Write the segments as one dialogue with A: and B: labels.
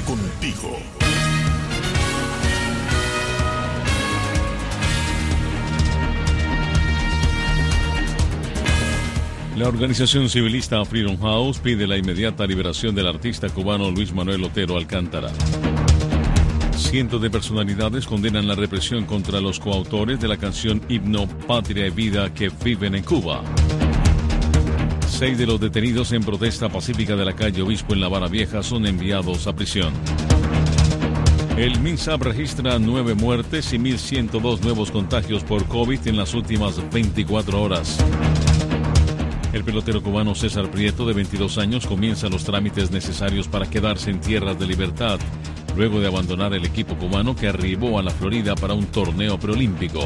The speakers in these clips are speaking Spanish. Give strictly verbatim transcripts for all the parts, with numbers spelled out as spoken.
A: contigo.
B: La organización civilista Freedom House pide la inmediata liberación del artista cubano Luis Manuel Otero Alcántara. Cientos de personalidades condenan la represión contra los coautores de la canción Himno Patria y Vida que viven en Cuba. Seis de los detenidos en protesta pacífica de la calle Obispo en La Habana Vieja son enviados a prisión. El MINSAP registra nueve muertes y mil ciento dos nuevos contagios por COVID en las últimas veinticuatro horas. El pelotero cubano César Prieto, de veintidós años, comienza los trámites necesarios para quedarse en tierras de libertad, luego de abandonar el equipo cubano que arribó a la Florida para un torneo preolímpico.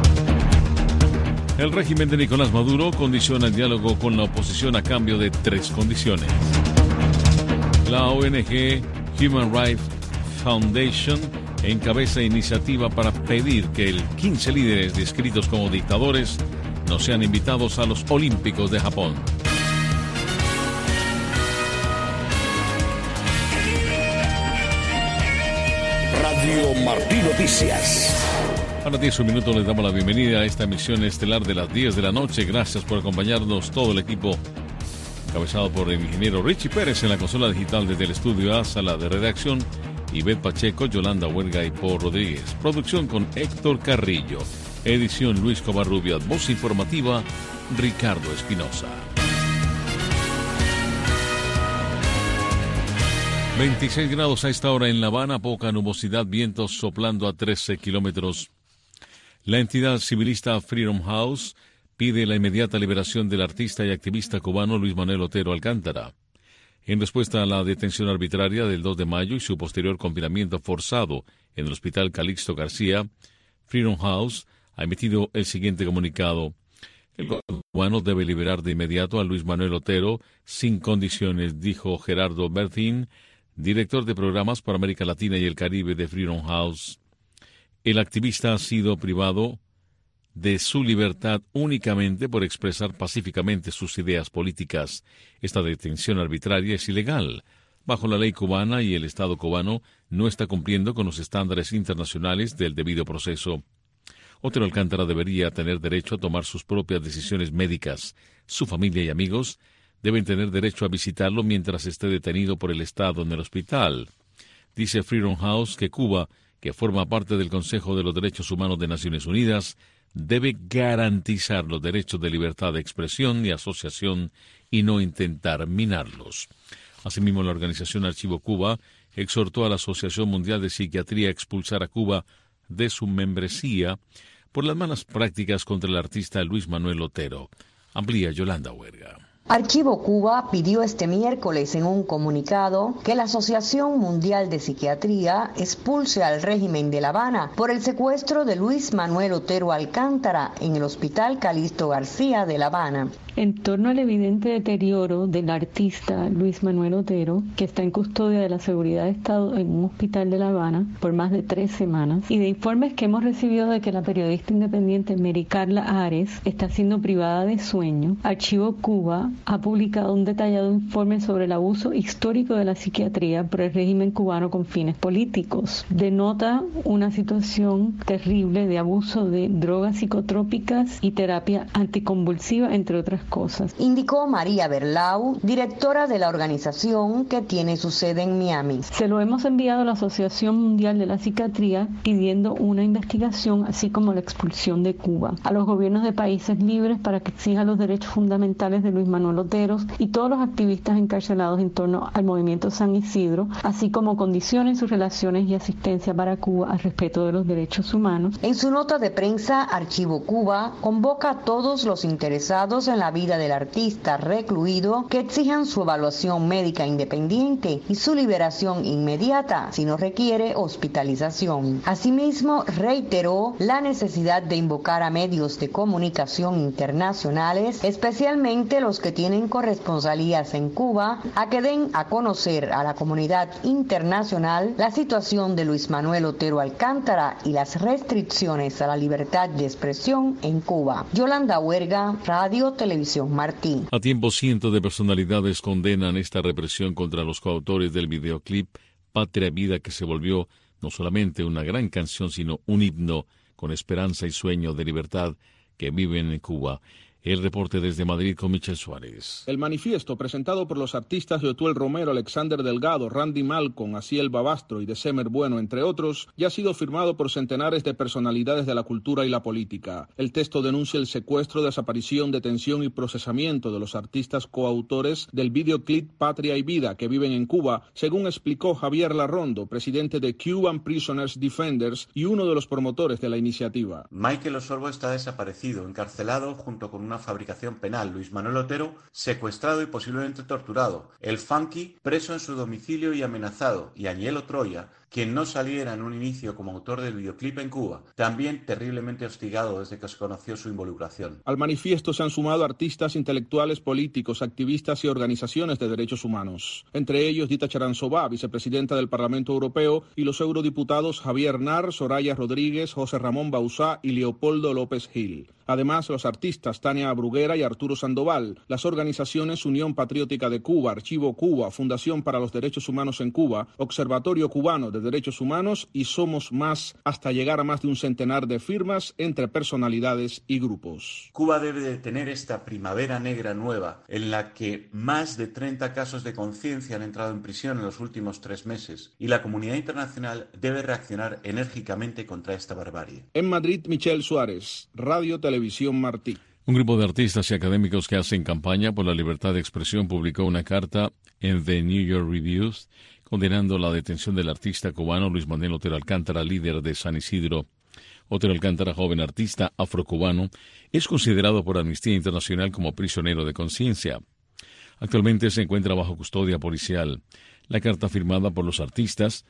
B: El régimen de Nicolás Maduro condiciona el diálogo con la oposición a cambio de tres condiciones. La O N G Human Rights Foundation encabeza iniciativa para pedir que el quince líderes descritos como dictadores no sean invitados a los Olímpicos de Japón.
A: Radio Martí Noticias.
B: A las diez un minuto les damos la bienvenida a esta emisión estelar de las diez de la noche. Gracias por acompañarnos, todo el equipo encabezado por el ingeniero Richie Pérez en la consola digital desde el estudio A, sala de redacción, Ivette Pacheco, Yolanda Huerga y Paul Rodríguez. Producción con Héctor Carrillo. Edición Luis Covarrubias. Voz informativa Ricardo Espinosa. veintiséis grados a esta hora en La Habana, poca nubosidad, vientos soplando a trece kilómetros. La entidad civilista Freedom House pide la inmediata liberación del artista y activista cubano Luis Manuel Otero Alcántara. En respuesta a la detención arbitraria del dos de mayo y su posterior confinamiento forzado en el Hospital Calixto García, Freedom House ha emitido el siguiente comunicado. El gobierno cubano debe liberar de inmediato a Luis Manuel Otero sin condiciones, dijo Gerardo Bertín, director de programas para América Latina y el Caribe de Freedom House. El activista ha sido privado de su libertad únicamente por expresar pacíficamente sus ideas políticas. Esta detención arbitraria es ilegal. Bajo la ley cubana, y el Estado cubano no está cumpliendo con los estándares internacionales del debido proceso. Otero Alcántara debería tener derecho a tomar sus propias decisiones médicas. Su familia y amigos deben tener derecho a visitarlo mientras esté detenido por el Estado en el hospital. Dice Freedom House que Cuba, que forma parte del Consejo de los Derechos Humanos de Naciones Unidas, debe garantizar los derechos de libertad de expresión y asociación y no intentar minarlos. Asimismo, la organización Archivo Cuba exhortó a la Asociación Mundial de Psiquiatría a expulsar a Cuba de su membresía por las malas prácticas contra el artista Luis Manuel Otero. Amplía Yolanda Huerga.
C: Archivo Cuba pidió este miércoles en un comunicado que la Asociación Mundial de Psiquiatría expulse al régimen de La Habana por el secuestro de Luis Manuel Otero Alcántara en el Hospital Calixto García de La Habana.
D: En torno al evidente deterioro del artista Luis Manuel Otero, que está en custodia de la Seguridad de Estado en un hospital de La Habana por más de tres semanas, y de informes que hemos recibido de que la periodista independiente Mary Carla Ares está siendo privada de sueño, Archivo Cuba ha publicado un detallado informe sobre el abuso histórico de la psiquiatría por el régimen cubano con fines políticos. Denota una situación terrible de abuso de drogas psicotrópicas y terapia anticonvulsiva, entre otras cosas.
C: Indicó María Berlau, directora de la organización que tiene su sede en Miami.
D: Se lo hemos enviado a la Asociación Mundial de la Psiquiatría pidiendo una investigación, así como la expulsión de Cuba, a los gobiernos de países libres para que exijan los derechos fundamentales de Luis Manuel Otero y todos los activistas encarcelados en torno al movimiento San Isidro, así como condiciones sus relaciones y asistencia para Cuba al respeto de los derechos humanos.
C: En su nota de prensa, Archivo Cuba convoca a todos los interesados en la vida del artista recluido que exijan su evaluación médica independiente y su liberación inmediata si no requiere hospitalización. Asimismo, reiteró la necesidad de invocar a medios de comunicación internacionales, especialmente los que tienen corresponsalías en Cuba, a que den a conocer a la comunidad internacional la situación de Luis Manuel Otero Alcántara y las restricciones a la libertad de expresión en Cuba. Yolanda Huerga, Radio Televisión Martín.
B: A tiempo, cientos de personalidades condenan esta represión contra los coautores del videoclip Patria y Vida, que se volvió no solamente una gran canción, sino un himno con esperanza y sueño de libertad que viven en Cuba. El reporte desde Madrid con Michel Suárez.
E: El manifiesto, presentado por los artistas Yotuel Romero, Alexander Delgado, Randy Malcolm, Asiel Babastro y December Bueno, entre otros, ya ha sido firmado por centenares de personalidades de la cultura y la política. El texto denuncia el secuestro, desaparición, detención y procesamiento de los artistas coautores del videoclip Patria y Vida que viven en Cuba, según explicó Javier Larrondo, presidente de Cuban Prisoners Defenders y uno de los promotores de la iniciativa.
F: Michael Osorbo está desaparecido, encarcelado junto con una fabricación penal. Luis Manuel Otero, secuestrado y posiblemente torturado. El Funky, preso en su domicilio y amenazado. Y Añelo Troya, quien no saliera en un inicio como autor del videoclip en Cuba, también terriblemente hostigado desde que se conoció su involucración.
E: Al manifiesto se han sumado artistas, intelectuales, políticos, activistas y organizaciones de derechos humanos. Entre ellos Dita Charanzová, vicepresidenta del Parlamento Europeo, y los eurodiputados Javier Nar, Soraya Rodríguez, José Ramón Bauzá y Leopoldo López Gil. Además, los artistas Tania Bruguera y Arturo Sandoval, las organizaciones Unión Patriótica de Cuba, Archivo Cuba, Fundación para los Derechos Humanos en Cuba, Observatorio Cubano de Derechos Humanos y Somos Más, hasta llegar a más de un centenar de firmas entre personalidades y grupos.
F: Cuba debe de tener esta primavera negra nueva, en la que más de treinta casos de conciencia han entrado en prisión en los últimos tres meses, y la comunidad internacional debe reaccionar enérgicamente contra esta barbarie.
E: En Madrid, Michel Suárez, Radio Televisión Martí.
B: Un grupo de artistas y académicos que hacen campaña por la libertad de expresión publicó una carta en The New York Review condenando la detención del artista cubano Luis Manuel Otero Alcántara, líder de San Isidro. Otero Alcántara, joven artista afrocubano, es considerado por Amnistía Internacional como prisionero de conciencia. Actualmente se encuentra bajo custodia policial. La carta firmada por los artistas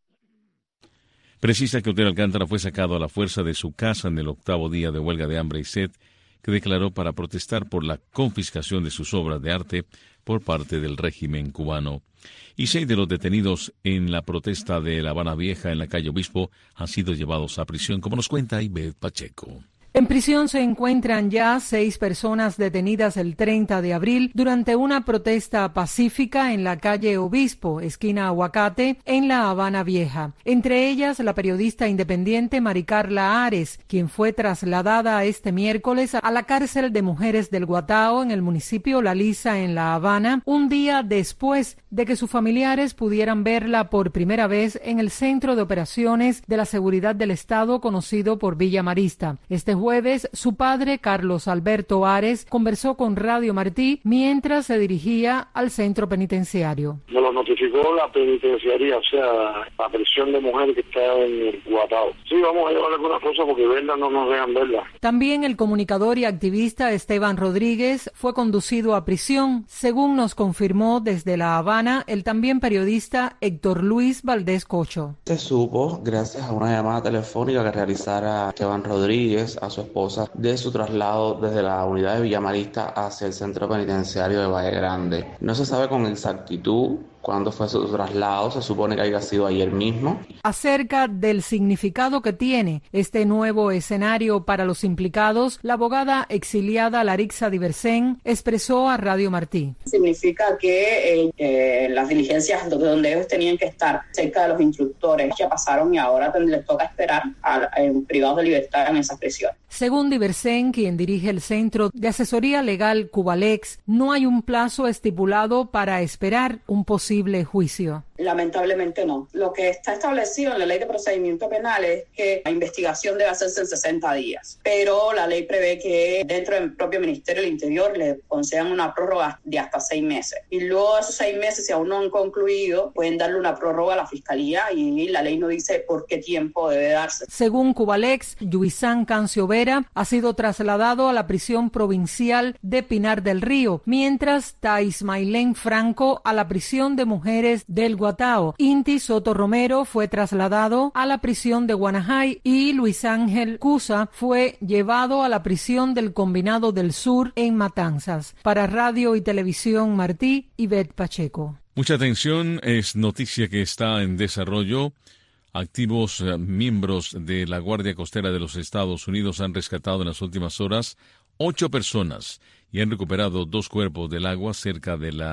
B: precisa que Otero Alcántara fue sacado a la fuerza de su casa en el octavo día de huelga de hambre y sed que declaró para protestar por la confiscación de sus obras de arte por parte del régimen cubano. Y seis de los detenidos en la protesta de La Habana Vieja en la calle Obispo han sido llevados a prisión, como nos cuenta Ivette Pacheco.
G: En prisión se encuentran ya seis personas detenidas el treinta de abril durante una protesta pacífica en la calle Obispo, esquina Aguacate, en La Habana Vieja. Entre ellas, la periodista independiente Maricarla Ares, quien fue trasladada este miércoles a la cárcel de mujeres del Guatao en el municipio La Lisa, en La Habana, un día después de que sus familiares pudieran verla por primera vez en el Centro de Operaciones de la Seguridad del Estado, conocido por Villa Marista. Este jueves, su padre, Carlos Alberto Ares, conversó con Radio Martí mientras se dirigía al centro penitenciario.
H: Me lo notificó la penitenciaría, o sea, la prisión de mujeres que está en el Guatao. Sí, vamos a llevar alguna cosa porque verla no nos dejan verla.
G: También el comunicador y activista Esteban Rodríguez fue conducido a prisión, según nos confirmó desde La Habana el también periodista Héctor Luis Valdés Cocho.
I: Se supo, gracias a una llamada telefónica que realizara Esteban Rodríguez a su esposa, de su traslado desde la unidad de Villamarista hacia el centro penitenciario de Valle Grande. No se sabe con exactitud cuándo fue su traslado, se supone que haya sido ayer mismo.
G: Acerca del significado que tiene este nuevo escenario para los implicados, la abogada exiliada Larixa Diversen expresó a Radio Martí.
J: Significa que eh, eh, las diligencias donde ellos tenían que estar cerca de los instructores ya pasaron y ahora les toca esperar a, en privados de libertad en esas prisiones.
G: Según Diversen, quien dirige el Centro de Asesoría Legal Cubalex, no hay un plazo estipulado para esperar un posible juicio.
J: Lamentablemente no. Lo que está establecido en la Ley de Procedimiento Penal es que la investigación debe hacerse en sesenta días, pero la ley prevé que dentro del propio Ministerio del Interior le concedan una prórroga de hasta seis meses. Y luego de esos seis meses, si aún no han concluido, pueden darle una prórroga a la Fiscalía y la ley no dice por qué tiempo debe darse.
G: Según Cubalex, Yuisán Cancio Vera ha sido trasladado a la prisión provincial de Pinar del Río, mientras Taismailén Franco a la prisión de mujeres del Guatao. Inti Soto Romero fue trasladado a la prisión de Guanajay y Luis Ángel Cusa fue llevado a la prisión del Combinado del Sur en Matanzas. Para Radio y Televisión Martí, Ivette Pacheco.
B: Mucha atención, es noticia que está en desarrollo. Activos eh, miembros de la Guardia Costera de los Estados Unidos han rescatado en las últimas horas ocho personas y han recuperado dos cuerpos del agua cerca de la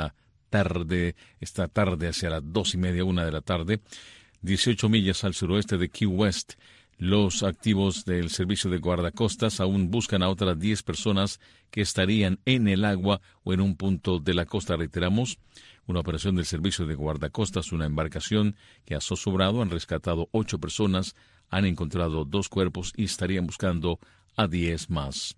B: tarde, esta tarde hacia las dos y media, una de la tarde, dieciocho millas al suroeste de Key West. Los activos del servicio de guardacostas aún buscan a otras diez personas que estarían en el agua o en un punto de la costa. Reiteramos, una operación del servicio de guardacostas, una embarcación que ha zozobrado, han rescatado ocho personas, han encontrado dos cuerpos y estarían buscando a diez más.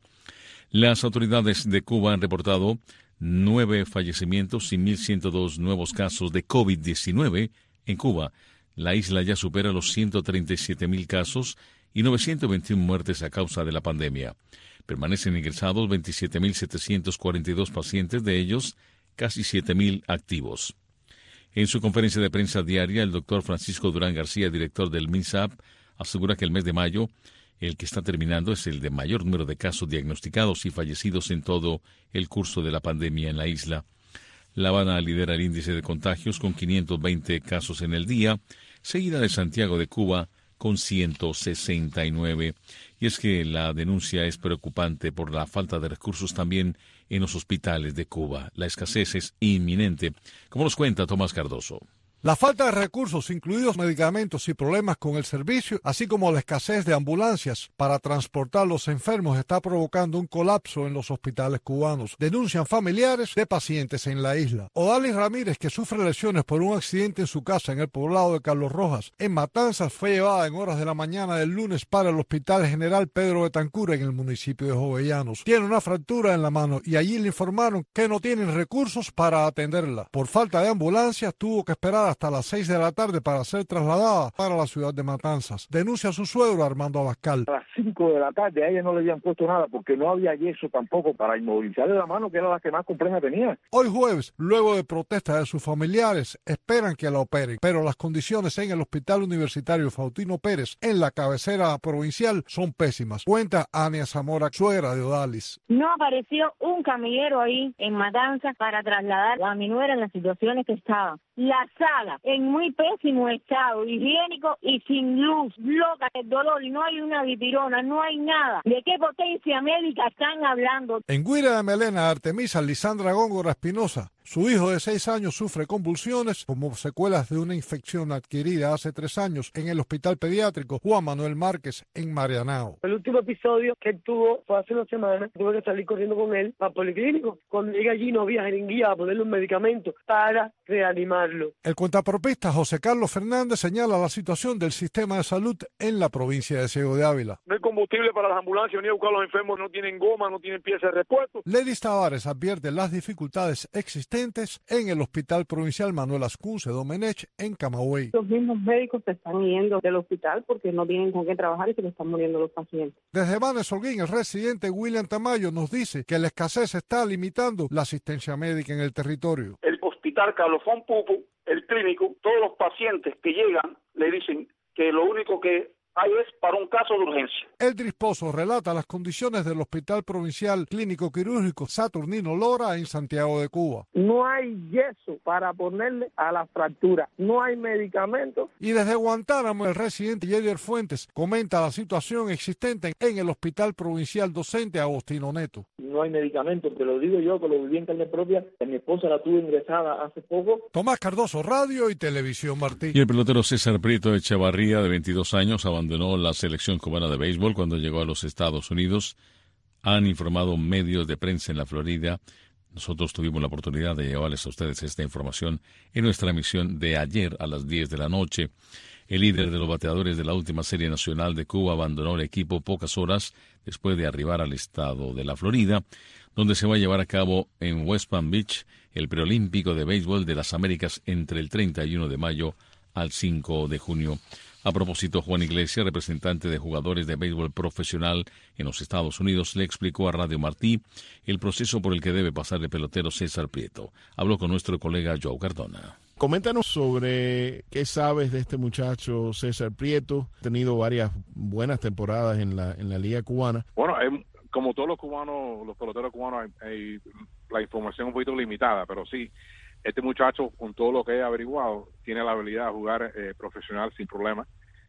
B: Las autoridades de Cuba han reportado nueve fallecimientos y mil ciento dos nuevos casos de COVID diecinueve en Cuba. La isla ya supera los ciento treinta y siete mil casos y novecientas veintiuna muertes a causa de la pandemia. Permanecen ingresados veintisiete mil setecientos cuarenta y dos pacientes, de ellos casi siete mil activos. En su conferencia de prensa diaria, el doctor Francisco Durán García, director del MINSAP, asegura que el mes de mayo, el que está terminando, es el de mayor número de casos diagnosticados y fallecidos en todo el curso de la pandemia en la isla. La Habana lidera el índice de contagios con quinientos veinte casos en el día, seguida de Santiago de Cuba con ciento sesenta y nueve. Y es que la denuncia es preocupante por la falta de recursos también en los hospitales de Cuba. La escasez es inminente, como nos cuenta Tomás Cardoso.
K: La falta de recursos, incluidos medicamentos y problemas con el servicio, así como la escasez de ambulancias para transportar los enfermos, está provocando un colapso en los hospitales cubanos, denuncian familiares de pacientes en la isla. Odalis Ramírez, que sufre lesiones por un accidente en su casa en el poblado de Carlos Rojas, en Matanzas, fue llevada en horas de la mañana del lunes para el Hospital General Pedro Betancur en el municipio de Jovellanos. Tiene una fractura en la mano y allí le informaron que no tienen recursos para atenderla. Por falta de ambulancias, tuvo que esperar hasta las seis de la tarde para ser trasladada para la ciudad de Matanzas. Denuncia a su suegro Armando Abascal.
L: A las cinco de la tarde a ella no le habían puesto nada porque no había yeso tampoco para inmovilizarle la mano, que era la que más compleja tenía.
K: Hoy jueves, luego de protestas de sus familiares, esperan que la operen, pero las condiciones en el Hospital Universitario Faustino Pérez, en la cabecera provincial, son pésimas. Cuenta Ania Zamora, suegra de Odalis.
M: No apareció un camillero ahí en Matanzas para trasladar a mi nuera en las situaciones que estaba. La sala en muy pésimo estado higiénico y sin luz, loca el dolor, y no hay una dipirona, no hay nada. ¿De qué potencia médica están hablando?
K: En Guira de Melena, Artemisa Lisandra Góngora Espinosa, su hijo de seis años sufre convulsiones como secuelas de una infección adquirida hace tres años en el hospital pediátrico Juan Manuel Márquez en Marianao.
N: El último episodio que él tuvo fue hace una semana. Tuve que salir corriendo con él al policlínico. Cuando llegué allí no había jeringuilla a ponerle un medicamento para reanimarlo.
K: El cuentapropista José Carlos Fernández señala la situación del sistema de salud en la provincia de Ciego de Ávila.
O: No hay combustible para las ambulancias, ni a buscar a los enfermos, no tienen goma, no tienen piezas de repuesto.
K: Ledis Tavares advierte las dificultades existentes en el Hospital Provincial Manuel Ascunce Domenech en Camagüey.
P: Los mismos médicos se están yendo del hospital porque no tienen con qué trabajar y se le están muriendo los pacientes.
K: Desde Vanes Holguín, el residente William Tamayo nos dice que la escasez está limitando la asistencia médica en el territorio.
O: El hospital Carlos Fon Pupo, el clínico, todos los pacientes que llegan le dicen que lo único que hay es para un caso de urgencia.
K: Eldris Pozo relata las condiciones del Hospital Provincial Clínico Quirúrgico Saturnino Lora en Santiago de Cuba.
N: No hay yeso para ponerle a la fractura, no hay medicamentos.
K: Y desde Guantánamo, el residente Yedier Fuentes comenta la situación existente en el Hospital Provincial Docente Agostino Neto.
L: No hay medicamentos, te lo digo yo, que lo viví en carne propia, que mi esposa la tuvo ingresada hace poco.
K: Tomás Cardoso, Radio y Televisión Martí.
B: Y el pelotero César Prieto de Echavarría, de veintidós años, abandonó la selección cubana de béisbol cuando llegó a los Estados Unidos. Han informado medios de prensa en la Florida. Nosotros tuvimos la oportunidad de llevarles a ustedes esta información en nuestra emisión de ayer a las diez de la noche. El líder de los bateadores de la última Serie Nacional de Cuba abandonó el equipo pocas horas después de arribar al estado de la Florida, donde se va a llevar a cabo en West Palm Beach el preolímpico de béisbol de las Américas entre el treinta y uno de mayo al cinco de junio. A propósito, Juan Iglesias, representante de jugadores de béisbol profesional en los Estados Unidos, le explicó a Radio Martí el proceso por el que debe pasar el pelotero César Prieto. Habló con nuestro colega Joe Cardona.
Q: Coméntanos sobre qué sabes de este muchacho César Prieto. Ha tenido varias buenas temporadas en la en la liga cubana.
O: Bueno, eh, como todos los cubanos, los peloteros cubanos, hay, hay la información un poquito limitada, pero sí. Este muchacho, con todo lo que he averiguado, tiene la habilidad de jugar eh, profesional sin problema.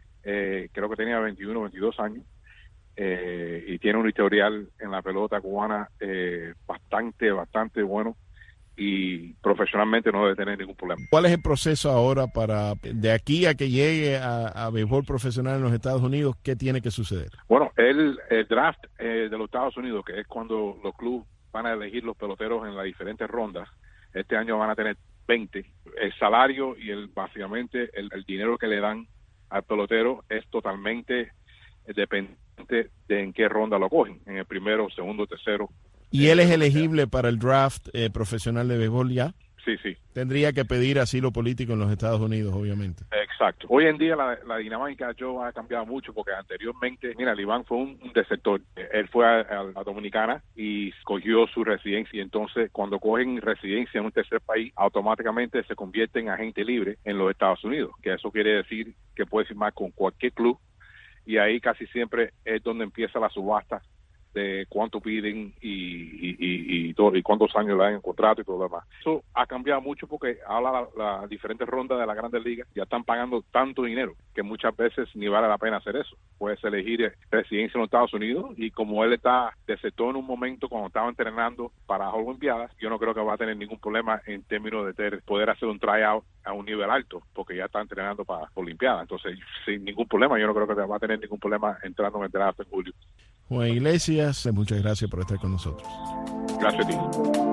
O: Eh, creo que tenía veintiuno, veintidós años eh, y tiene un historial en la pelota cubana eh, bastante, bastante bueno. y profesionalmente no debe tener ningún problema.
Q: ¿Cuál es el proceso ahora para, de aquí a que llegue a, a béisbol profesional en los Estados Unidos, qué tiene que suceder?
O: Bueno, el, el draft eh, de los Estados Unidos, que es cuando los clubes van a elegir los peloteros en las diferentes rondas, este año van a tener veinte. El salario y el básicamente el, el dinero que le dan al pelotero es totalmente dependiente de en qué ronda lo cogen, en el primero, segundo, tercero.
Q: ¿Y él es elegible para el draft eh, profesional de béisbol ya?
O: Sí, sí.
Q: Tendría que pedir asilo político en los Estados Unidos, obviamente.
O: Exacto. Hoy en día la, la dinámica yo ha cambiado mucho porque anteriormente, mira, Iván fue un, un desertor. Él fue a, a, a Dominicana y cogió su residencia y entonces cuando cogen residencia en un tercer país, automáticamente se convierte en agente libre en los Estados Unidos, que eso quiere decir que puede firmar con cualquier club y ahí casi siempre es donde empieza la subasta de cuánto piden y, y, y, y, todo, y cuántos años le dan en contrato y todo lo demás. Eso ha cambiado mucho porque ahora las la diferentes rondas de las grandes ligas ya están pagando tanto dinero que muchas veces ni vale la pena hacer eso. Puedes elegir residencia en los Estados Unidos y como él está desertó en un momento cuando estaba entrenando para las Olimpiadas, yo no creo que va a tener ningún problema en términos de ter, poder hacer un tryout a un nivel alto porque ya está entrenando para Olimpiadas. Entonces, sin ningún problema, yo no creo que va a tener ningún problema entrando en entrenar hasta en julio.
Q: Juan Iglesias, muchas gracias por estar con nosotros.
O: Gracias a ti.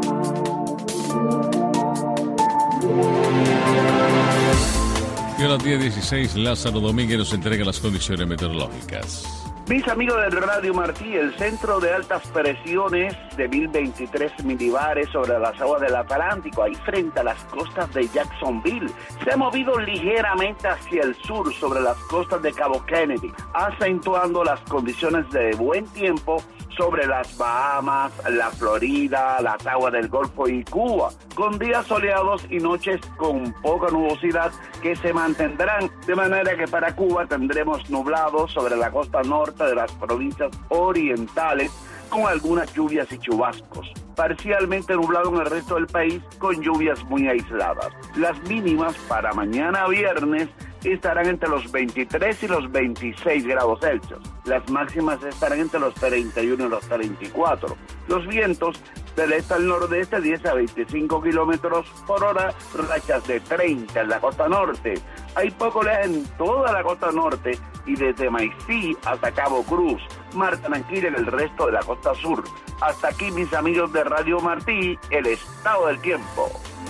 B: Y a las diez dieciséis, Lázaro Domínguez nos entrega las condiciones meteorológicas.
R: Mis amigos del Radio Martí, el centro de altas presiones de mil veintitrés milibares sobre las aguas del Atlántico, ahí frente a las costas de Jacksonville, se ha movido ligeramente hacia el sur sobre las costas de Cabo Kennedy, acentuando las condiciones de buen tiempo sobre las Bahamas, la Florida, las aguas del Golfo y Cuba, con días soleados y noches con poca nubosidad que se mantendrán, de manera que para Cuba tendremos nublados sobre la costa norte de las provincias orientales, con algunas lluvias y chubascos. Parcialmente nublado en el resto del país, con lluvias muy aisladas. Las mínimas para mañana viernes estarán entre los veintitrés y los veintiséis grados Celsius. Las máximas estarán entre los treinta y uno y los treinta y cuatro. Los vientos del este al nordeste, diez a veinticinco kilómetros por hora, rachas de treinta en la costa norte. Hay poco oleaje en toda la costa norte y desde Maicí hasta Cabo Cruz. Mar tranquila en el resto de la costa sur. Hasta aquí, mis amigos de Radio Martí, el estado del tiempo.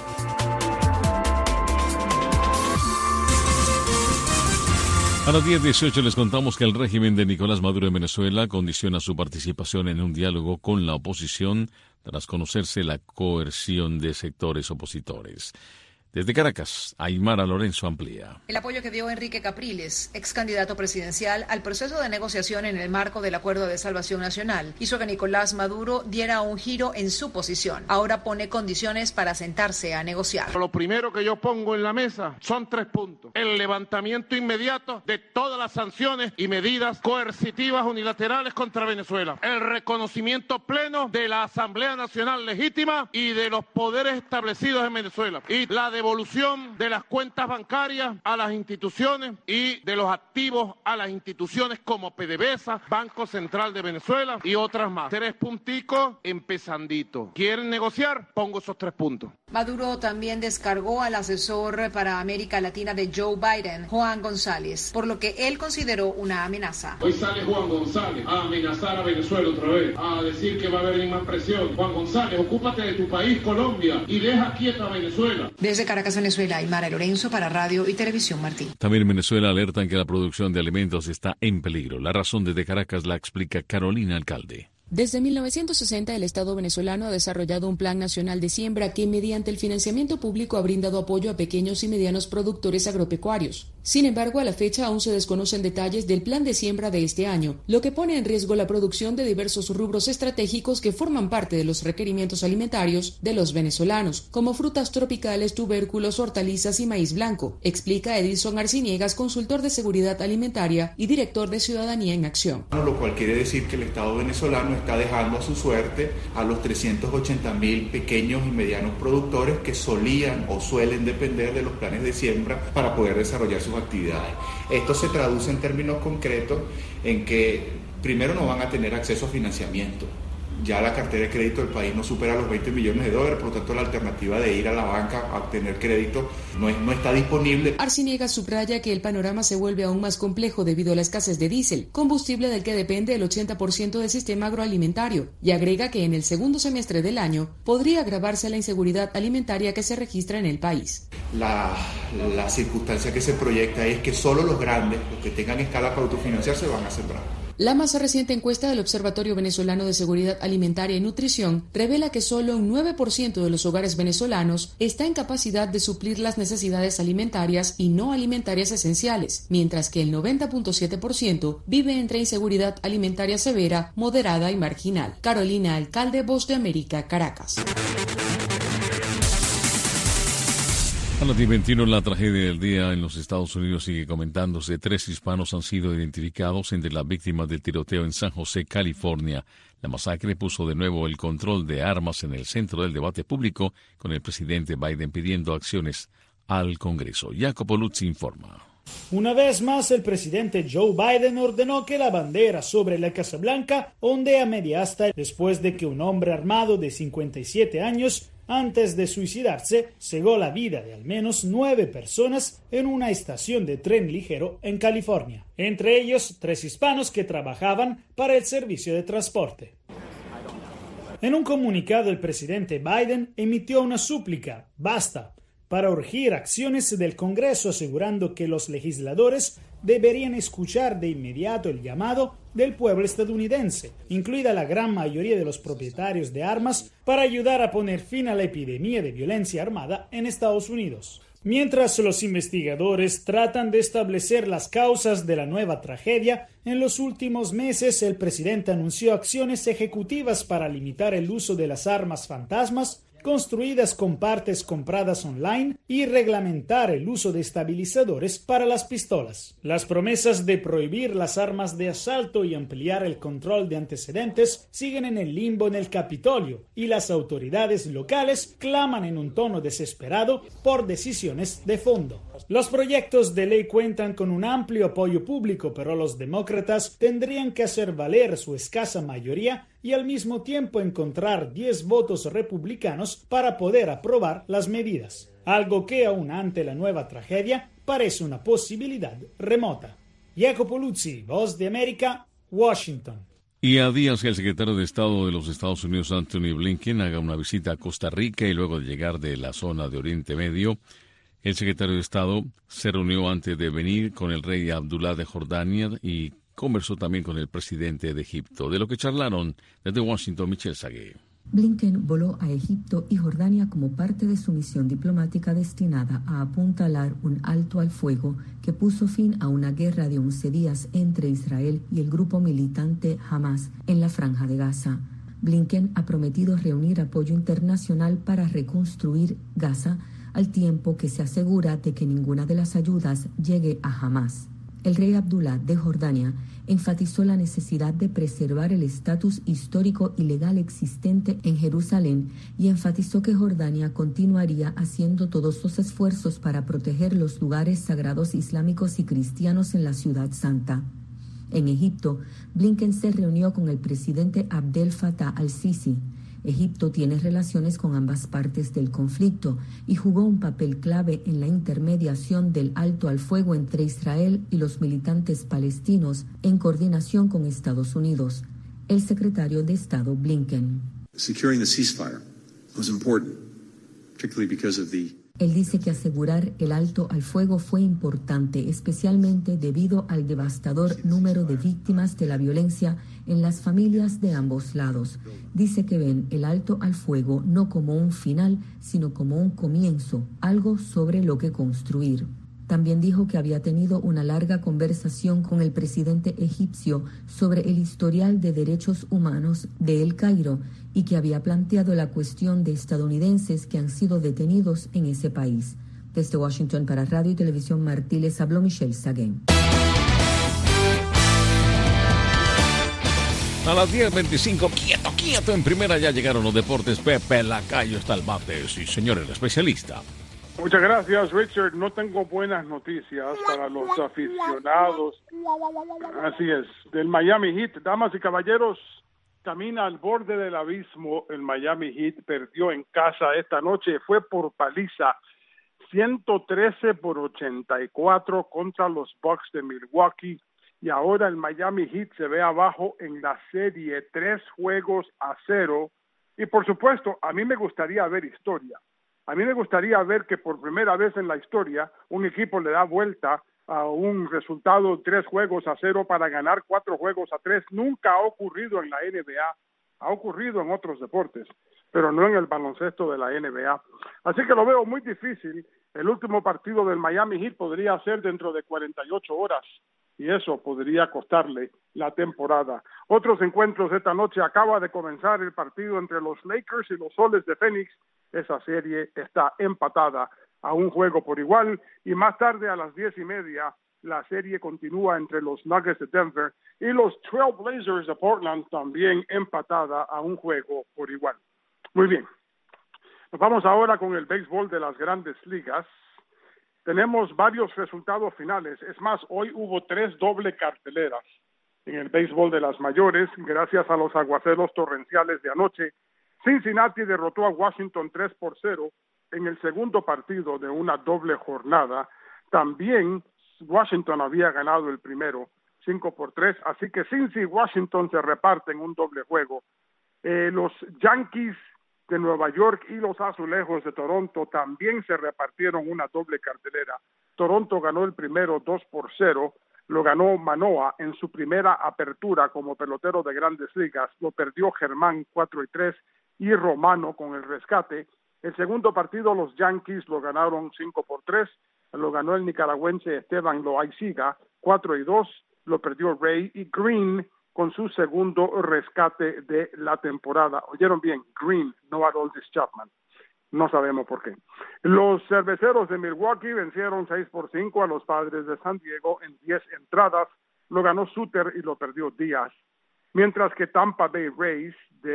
B: A las diez dieciocho les contamos que el régimen de Nicolás Maduro en Venezuela condiciona su participación en un diálogo con la oposición tras conocerse la coerción de sectores opositores. Desde Caracas, Aymara Lorenzo amplía.
S: El apoyo que dio Enrique Capriles, ex candidato presidencial, al proceso de negociación en el marco del Acuerdo de Salvación Nacional hizo que Nicolás Maduro diera un giro en su posición. Ahora pone condiciones para sentarse a negociar.
T: Lo primero que yo pongo en la mesa son tres puntos. El levantamiento inmediato de todas las sanciones y medidas coercitivas unilaterales contra Venezuela. El reconocimiento pleno de la Asamblea Nacional Legítima y de los poderes establecidos en Venezuela. Y la devolución de las cuentas bancarias a las instituciones y de los activos a las instituciones como PDVSA, Banco Central de Venezuela y otras más. Tres punticos empezandito. ¿Quieren negociar? Pongo esos tres puntos.
S: Maduro también descargó al asesor para América Latina de Joe Biden, Juan González, por lo que él consideró una amenaza.
U: Hoy sale Juan González a amenazar a Venezuela otra vez, a decir que va a haber más presión. Juan González, ocúpate de tu país, Colombia, y deja quieta a Venezuela.
S: Desde Caracas, Venezuela, Aymara Lorenzo para Radio y Televisión Martí.
B: También en Venezuela alertan que la producción de alimentos está en peligro. La razón desde Caracas la explica Carolina Alcalde.
V: Desde mil novecientos sesenta, el Estado venezolano ha desarrollado un plan nacional de siembra que, mediante el financiamiento público, ha brindado apoyo a pequeños y medianos productores agropecuarios. Sin embargo, a la fecha aún se desconocen detalles del plan de siembra de este año, lo que pone en riesgo la producción de diversos rubros estratégicos que forman parte de los requerimientos alimentarios de los venezolanos, como frutas tropicales, tubérculos, hortalizas y maíz blanco, explica Edison Arciniegas, consultor de seguridad alimentaria y director de Ciudadanía en Acción.
W: Lo cual quiere decir que el Estado venezolano está dejando a su suerte a los trescientos ochenta mil pequeños y medianos productores que solían o suelen depender de los planes de siembra para poder desarrollar sus actividades. Esto se traduce en términos concretos en que primero no van a tener acceso a financiamiento ya la cartera de crédito del país no supera los veinte millones de dólares, por lo tanto la alternativa de ir a la banca a obtener crédito no, es, no está disponible.
V: Arciniega subraya que el panorama se vuelve aún más complejo debido a la escasez de diésel, combustible del que depende el ochenta por ciento del sistema agroalimentario, y agrega que en el segundo semestre del año podría agravarse la inseguridad alimentaria que se registra en el país.
W: La, la circunstancia que se proyecta es que solo los grandes, los que tengan escala para autofinanciarse, van a sembrar.
V: La más reciente encuesta del Observatorio Venezolano de Seguridad Alimentaria y Nutrición revela que solo un nueve por ciento de los hogares venezolanos está en capacidad de suplir las necesidades alimentarias y no alimentarias esenciales, mientras que el noventa punto siete por ciento vive entre inseguridad alimentaria severa, moderada y marginal. Carolina Alcalde, Voz de América, Caracas.
B: A las diez veintiuno, la tragedia del día en los Estados Unidos sigue comentándose. Tres hispanos han sido identificados entre las víctimas del tiroteo en San José, California. La masacre puso de nuevo el control de armas en el centro del debate público, con el presidente Biden pidiendo acciones al Congreso. Jacopo Luzzi informa.
A: Una vez más, el presidente Joe Biden ordenó que la bandera sobre la Casa Blanca ondee a media asta después de que un hombre armado de cincuenta y siete años, antes de suicidarse, cegó la vida de al menos nueve personas en una estación de tren ligero en California, entre ellos tres hispanos que trabajaban para el servicio de transporte. En un comunicado, el presidente Biden emitió una súplica, basta, para urgir acciones del Congreso, asegurando que los legisladores deberían escuchar de inmediato el llamado del pueblo estadounidense, incluida la gran mayoría de los propietarios de armas, para ayudar a poner fin a la epidemia de violencia armada en Estados Unidos. Mientras los investigadores tratan de establecer las causas de la nueva tragedia, en los últimos meses el presidente anunció acciones ejecutivas para limitar el uso de las armas fantasmas, construidas con partes compradas online, y reglamentar el uso de estabilizadores para las pistolas. Las promesas de prohibir las armas de asalto y ampliar el control de antecedentes siguen en el limbo en el Capitolio, y las autoridades locales claman en un tono desesperado por decisiones de fondo. Los proyectos de ley cuentan con un amplio apoyo público, pero los demócratas tendrían que hacer valer su escasa mayoría y al mismo tiempo encontrar diez votos republicanos para poder aprobar las medidas, algo que aún ante la nueva tragedia parece una posibilidad remota. Jacopo Luzzi, Voz de América, Washington.
B: Y a días que el secretario de Estado de los Estados Unidos, Anthony Blinken, haga una visita a Costa Rica y luego de llegar de la zona de Oriente Medio, el secretario de Estado se reunió antes de venir con el rey Abdullah de Jordania y conversó también con el presidente de Egipto, de lo que charlaron desde Washington, Michelle Sagué.
C: Blinken voló a Egipto y Jordania como parte de su misión diplomática destinada a apuntalar un alto al fuego que puso fin a una guerra de once días entre Israel y el grupo militante Hamas en la Franja de Gaza. Blinken ha prometido reunir apoyo internacional para reconstruir Gaza, al tiempo que se asegura de que ninguna de las ayudas llegue a Hamas. El rey Abdullah de Jordania enfatizó la necesidad de preservar el estatus histórico y legal existente en Jerusalén y enfatizó que Jordania continuaría haciendo todos los esfuerzos para proteger los lugares sagrados islámicos y cristianos en la Ciudad Santa. En Egipto, Blinken se reunió con el presidente Abdel Fattah al-Sisi. Egipto tiene relaciones con ambas partes del conflicto y jugó un papel clave en la intermediación del alto al fuego entre Israel y los militantes palestinos en coordinación con Estados Unidos. El secretario de Estado Blinken.
D: Securing the ceasefire was important, particularly because of the
C: Él dice que asegurar el alto al fuego fue importante, especialmente debido al devastador número de víctimas de la violencia en las familias de ambos lados. Dice que ven el alto al fuego no como un final, sino como un comienzo, algo sobre lo que construir. También dijo que había tenido una larga conversación con el presidente egipcio sobre el historial de derechos humanos de El Cairo y que había planteado la cuestión de estadounidenses que han sido detenidos en ese país. Desde Washington para Radio y Televisión Martí les habló Michelle Sagué.
B: A las diez veinticinco, quieto, quieto, en primera ya llegaron los deportes. Pepe Lacayo está al bate, sí señor, el especialista.
X: Muchas gracias, Richard. No tengo buenas noticias para los aficionados. Así es, del Miami Heat. Damas y caballeros, camina al borde del abismo. El Miami Heat perdió en casa esta noche, fue por paliza, ciento trece por ochenta y cuatro contra los Bucks de Milwaukee, y ahora el Miami Heat se ve abajo en la serie, tres juegos a cero, y por supuesto, a mí me gustaría ver historia. A mí me gustaría ver que por primera vez en la historia un equipo le da vuelta a un resultado tres juegos a cero para ganar cuatro juegos a tres. Nunca ha ocurrido en la N B A, ha ocurrido en otros deportes, pero no en el baloncesto de la N B A. Así que lo veo muy difícil. El último partido del Miami Heat podría ser dentro de cuarenta y ocho horas, y eso podría costarle la temporada. Otros encuentros esta noche: acaba de comenzar el partido entre los Lakers y los Soles de Phoenix. Esa serie está empatada a un juego por igual, y más tarde a las diez y media la serie continúa entre los Nuggets de Denver y los Trail Blazers de Portland, también empatada a un juego por igual. Muy bien, nos vamos ahora con el béisbol de las Grandes Ligas. Tenemos varios resultados finales. Es más, hoy hubo tres doble carteleras en el béisbol de las mayores, gracias a los aguaceros torrenciales de anoche. Cincinnati derrotó a Washington tres por cero en el segundo partido de una doble jornada. También Washington había ganado el primero, cinco por tres, así que Cincy y Washington se reparten un doble juego. Eh, los Yankees de Nueva York y los Azulejos de Toronto también se repartieron una doble cartelera. Toronto ganó el primero dos por cero, lo ganó Manoah en su primera apertura como pelotero de Grandes Ligas, lo perdió Germán cuatro y tres y Romano con el rescate. El segundo partido los Yankees lo ganaron cinco por tres, lo ganó el nicaragüense Esteban Loaiziga cuatro y dos, lo perdió Ray, y Green con su segundo rescate de la temporada. Oyeron bien, Green, no Aroldis Chapman. No sabemos por qué. Los Cerveceros de Milwaukee vencieron seis por cinco a los Padres de San Diego en diez entradas. Lo ganó Suter y lo perdió Díaz. Mientras que Tampa Bay Rays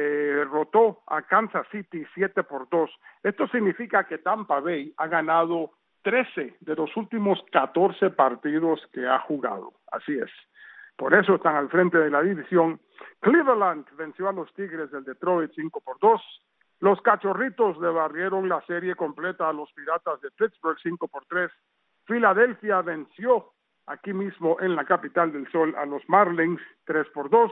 X: derrotó a Kansas City siete por dos. Esto significa que Tampa Bay ha ganado trece de los últimos catorce partidos que ha jugado. Así es. Por eso están al frente de la división. Cleveland venció a los Tigres del Detroit cinco por dos. Los Cachorritos le barrieron la serie completa a los Piratas de Pittsburgh cinco por tres. Filadelfia venció aquí mismo en la capital del sol a los Marlins tres por dos.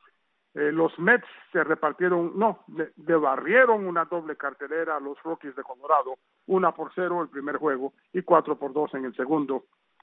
X: Eh, los Mets se repartieron, no, le, le barrieron una doble cartelera a los Rockies de Colorado, una por cero el primer juego y cuatro por dos en el segundo.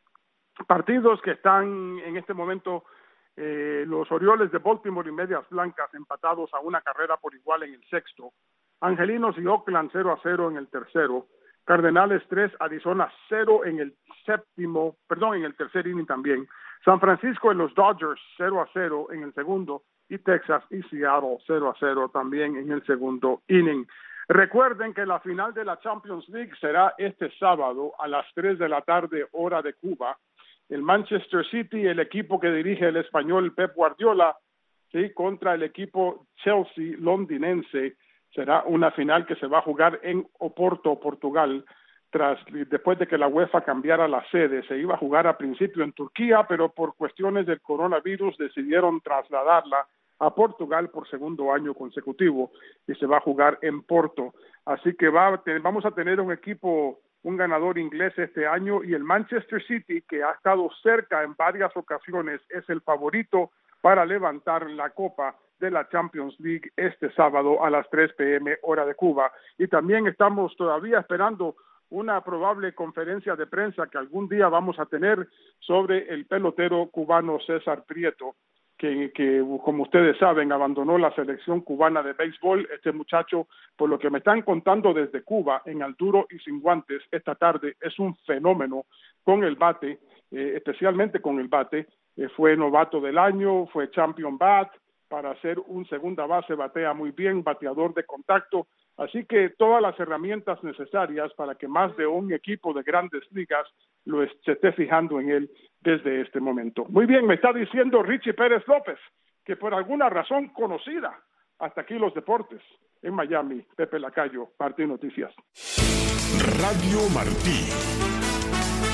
X: Partidos que están en este momento, eh, los Orioles de Baltimore y Medias Blancas empatados a una carrera por igual en el sexto. Angelinos y Oakland cero a cero en el tercero. Cardenales tres, Arizona cero en el séptimo, perdón, en el tercer inning también. San Francisco y los Dodgers cero a cero en el segundo. Y Texas y Seattle cero a cero también en el segundo inning. Recuerden que la final de la Champions League será este sábado a las tres de la tarde, hora de Cuba. El Manchester City, el equipo que dirige el español Pep Guardiola, ¿sí?, contra el equipo Chelsea londinense. Será una final que se va a jugar en Oporto, Portugal, tras después de que la UEFA cambiara la sede. Se iba a jugar a principio en Turquía, pero por cuestiones del coronavirus decidieron trasladarla a Portugal por segundo año consecutivo y se va a jugar en Porto. Así que va, te, vamos a tener un equipo, un ganador inglés este año, y el Manchester City, que ha estado cerca en varias ocasiones, es el favorito para levantar la copa de la Champions League este sábado a las tres p m hora de Cuba. Y también estamos todavía esperando una probable conferencia de prensa que algún día vamos a tener sobre el pelotero cubano César Prieto, que, que como ustedes saben abandonó la selección cubana de béisbol. Este muchacho, por lo que me están contando desde Cuba, en al duro y sin guantes esta tarde, es un fenómeno con el bate, eh, especialmente con el bate. Eh, fue novato del año, fue champion bat, para ser un segunda base batea muy bien, bateador de contacto. Así que todas las herramientas necesarias para que más de un equipo de Grandes Ligas lo se esté fijando en él desde este momento. Muy bien, me está diciendo Richie Pérez López que por alguna razón conocida, hasta aquí los deportes. En Miami, Pepe Lacayo, Martí Noticias.
E: Radio Martí.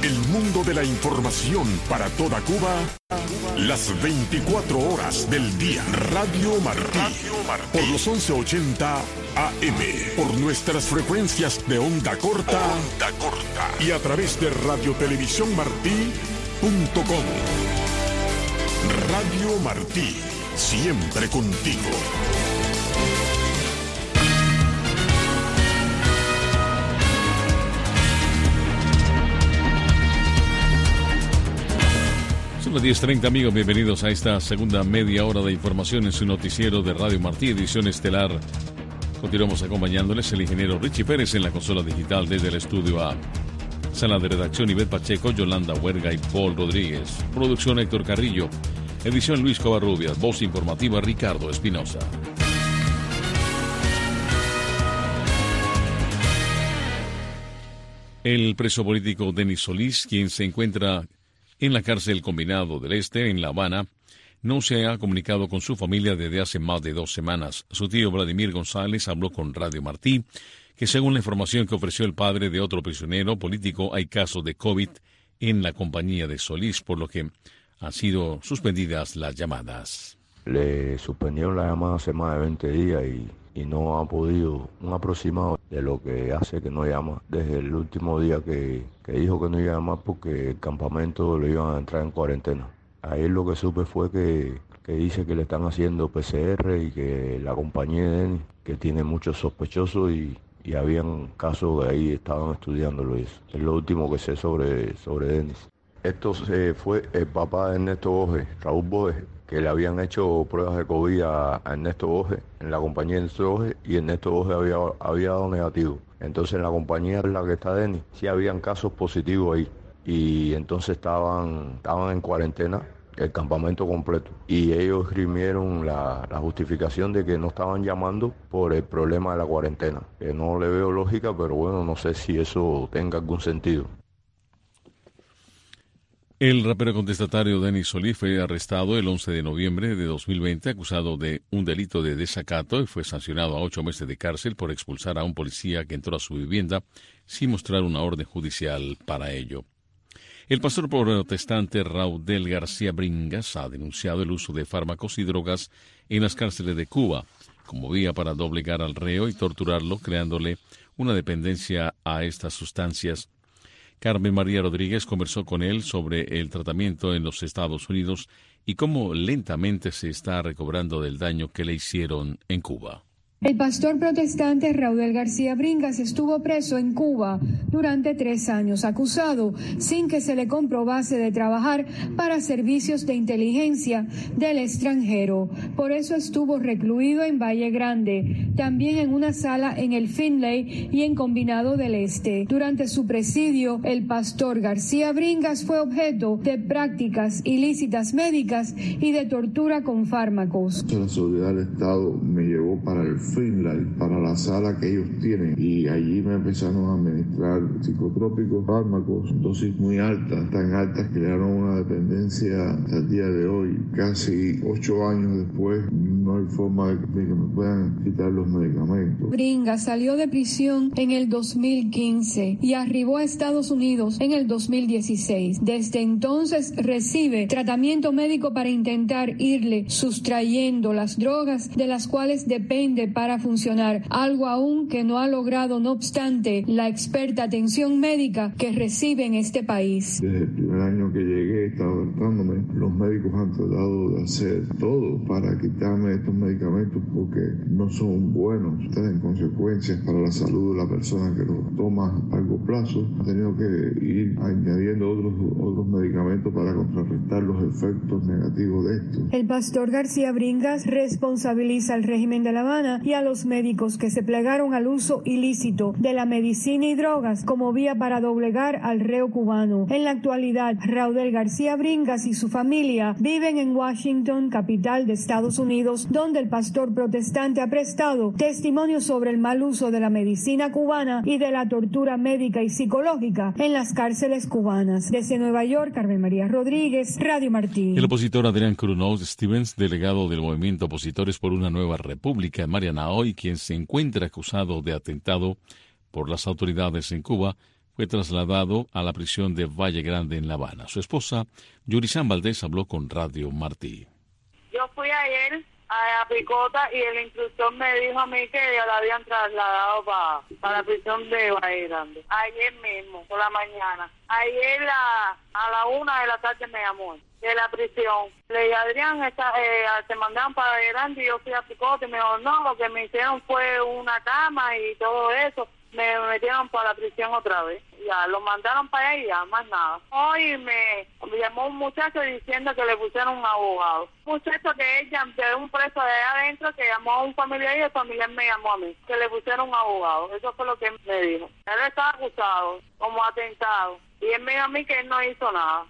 E: El mundo de la información para toda Cuba, las veinticuatro horas del día. Radio Martí, por los once ochenta A M, por nuestras frecuencias de onda corta, onda corta y a través de radiotelevisiónmartí punto com. Radio Martí, siempre contigo.
B: Son las diez treinta, amigos, bienvenidos a esta segunda media hora de información en su noticiero de Radio Martí, edición estelar. Continuamos acompañándoles el ingeniero Richie Pérez en la consola digital desde el estudio A. Sala de redacción Ivette Pacheco, Yolanda Huerga y Paul Rodríguez. Producción Héctor Carrillo. Edición Luis Covarrubias. Voz informativa Ricardo Espinosa. El preso político Denis Solís, quien se encuentra en la cárcel Combinado del Este, en La Habana, no se ha comunicado con su familia desde hace más de dos semanas. Su tío Vladimir González habló con Radio Martí, que según la información que ofreció el padre de otro prisionero político, hay casos de COVID en la compañía de Solís, por lo que han sido suspendidas las llamadas.
F: Le suspendieron la llamada hace más de veinte días y, y no ha podido, un aproximado de lo que hace que no llama desde el último día que, que dijo que no iba a llamar porque el campamento le iban a entrar en cuarentena. Ayer lo que supe fue que, que dice que le están haciendo P C R y que la compañía de Denis, que tiene muchos sospechosos y, y habían casos de ahí, estaban estudiándolo. Eso es lo último que sé sobre, sobre Denis. Esto se fue el papá de Ernesto Boje, Raúl Boje, que le habían hecho pruebas de COVID a, a Ernesto Boje, en la compañía de Ernesto Boje, y Ernesto Boje había, había dado negativo. Entonces en la compañía en la que está Denis, sí habían casos positivos ahí, y entonces estaban, estaban en cuarentena, el campamento completo, y ellos esgrimieron la, la justificación de que no estaban llamando por el problema de la cuarentena, que no le veo lógica, pero bueno, no sé si eso tenga algún sentido.
B: El rapero contestatario Denis Solís fue arrestado el once de noviembre de dos mil veinte acusado de un delito de desacato y fue sancionado a ocho meses de cárcel por expulsar a un policía que entró a su vivienda sin mostrar una orden judicial para ello. El pastor protestante Raudel García Bringas ha denunciado el uso de fármacos y drogas en las cárceles de Cuba como vía para doblegar al reo y torturarlo, creándole una dependencia a estas sustancias. Carmen María Rodríguez conversó con él sobre el tratamiento en los Estados Unidos y cómo lentamente se está recobrando del daño que le hicieron en Cuba.
H: El pastor protestante Raudel García Bringas estuvo preso en Cuba durante tres años, acusado sin que se le comprobase de trabajar para servicios de inteligencia del extranjero. Por eso estuvo recluido en Valle Grande, también en una sala en el Finlay y en Combinado del Este. Durante su presidio, el pastor García Bringas fue objeto de prácticas ilícitas médicas y de tortura con fármacos.
I: La seguridad del Estado me llevó para el Finlay, para la sala que ellos tienen, y allí me empezaron a administrar psicotrópicos, fármacos, dosis muy altas, tan altas que le dieron una dependencia hasta el día de hoy. Casi ocho años después no hay forma de que me puedan quitar los medicamentos.
H: Bringas salió de prisión en el dos mil quince y arribó a Estados Unidos en el dos mil dieciséis. Desde entonces recibe tratamiento médico para intentar irle sustrayendo las drogas de las cuales depende para funcionar, algo aún que no ha logrado, no obstante, la experta atención médica que recibe en este país.
I: Desde el primer año que llegué, estaba tratándome, los médicos han tratado de hacer todo para quitarme estos medicamentos porque no son buenos, tienen consecuencias para la salud de la persona que los toma a largo plazo. Ha tenido que ir añadiendo otros, otros medicamentos para contrarrestar los efectos negativos de esto.
H: El pastor García Bringas responsabiliza al régimen de La Habana y a los médicos que se plegaron al uso ilícito de la medicina y drogas como vía para doblegar al reo cubano. En la actualidad, Raudel García Bringas y su familia viven en Washington, capital de Estados Unidos, donde el pastor protestante ha prestado testimonio sobre el mal uso de la medicina cubana y de la tortura médica y psicológica en las cárceles cubanas. Desde Nueva York, Carmen María Rodríguez, Radio Martí.
B: El opositor Adrián Crunos Stevens, delegado del movimiento Opositores por una Nueva República en Marianao, y quien se encuentra acusado de atentado por las autoridades en Cuba, fue trasladado a la prisión de Valle Grande en La Habana. Su esposa, Yurisán Valdés, habló con Radio Martí.
G: Yo fui ayer a Picota y el instructor me dijo a mí que ya la habían trasladado para pa la prisión de Valle Grande. Ayer mismo, por la mañana. Ayer la, a la una de la tarde me llamó de la prisión. Le dije, Adrián, está, eh, te mandaron para Valle Grande y yo fui a Picota y me dijo, no, lo que me hicieron fue una cama y todo eso. Me metieron para la prisión otra vez. Ya, lo mandaron para allá y ya, más nada. Hoy me, me llamó un muchacho diciendo que le pusieron un abogado. Un muchacho que ella, de un preso de allá adentro, que llamó a un familiar y el familiar me llamó a mí, que le pusieron un abogado. Eso fue lo que me dijo. Él estaba acusado como atentado y él me dijo a mí que él no hizo nada.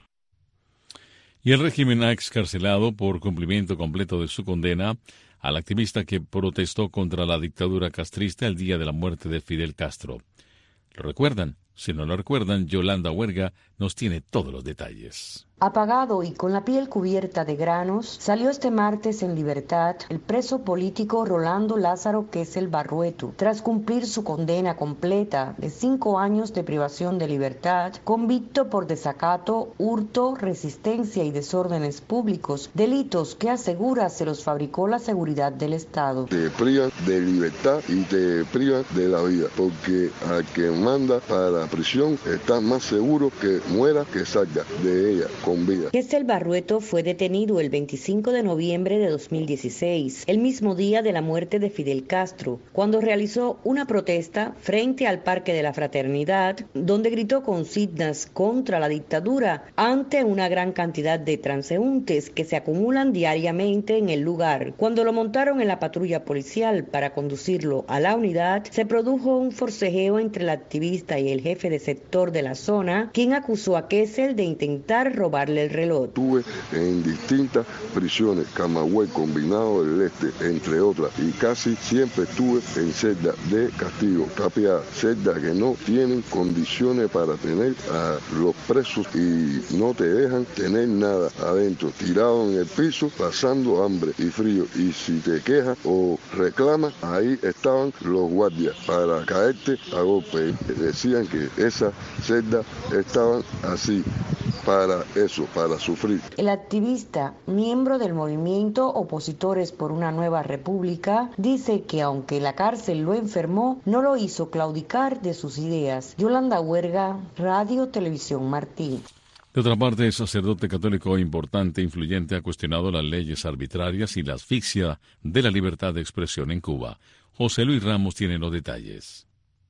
B: Y el régimen ha excarcelado por cumplimiento completo de su condena al activista que protestó contra la dictadura castrista el día de la muerte de Fidel Castro. ¿Lo recuerdan? Si no lo recuerdan, Yolanda Huerga nos tiene todos los detalles.
C: Apagado y con la piel cubierta de granos, salió este martes en libertad el preso político Rolando Lázaro Kessel Barrueto, tras cumplir su condena completa de cinco años de privación de libertad, convicto por desacato, hurto, resistencia y desórdenes públicos, delitos que asegura se los fabricó la seguridad del Estado.
J: Te privan de libertad y te privan de la vida, porque al que manda para la prisión está más seguro que muera que salga de ella con vida.
C: Kessel Barrueto fue detenido el veinticinco de noviembre de dos mil dieciséis, el mismo día de la muerte de Fidel Castro, cuando realizó una protesta frente al Parque de la Fraternidad, donde gritó consignas contra la dictadura ante una gran cantidad de transeúntes que se acumulan diariamente en el lugar. Cuando lo montaron en la patrulla policial para conducirlo a la unidad, se produjo un forcejeo entre el activista y el jefe de sector de la zona, quien acusó a Kessel de intentar robarle el reloj.
J: Estuve en distintas prisiones, Camagüey, Combinado del Este, entre otras, y casi siempre estuve en celdas de castigo, tapiadas, celdas que no tienen condiciones para tener a los presos y no te dejan tener nada adentro, tirado en el piso, pasando hambre y frío, y si te quejas o reclamas, ahí estaban los guardias para caerte a golpe. Decían que esas celdas estaban así, para eso, para sufrir.
C: El activista, miembro del movimiento Opositores por una Nueva República, dice que aunque la cárcel lo enfermó, no lo hizo claudicar de sus ideas. Yolanda Huerga, Radio Televisión Martí.
B: De otra parte, el sacerdote católico importante e influyente ha cuestionado las leyes arbitrarias y la asfixia de la libertad de expresión en Cuba. José Luis Ramos tiene los detalles.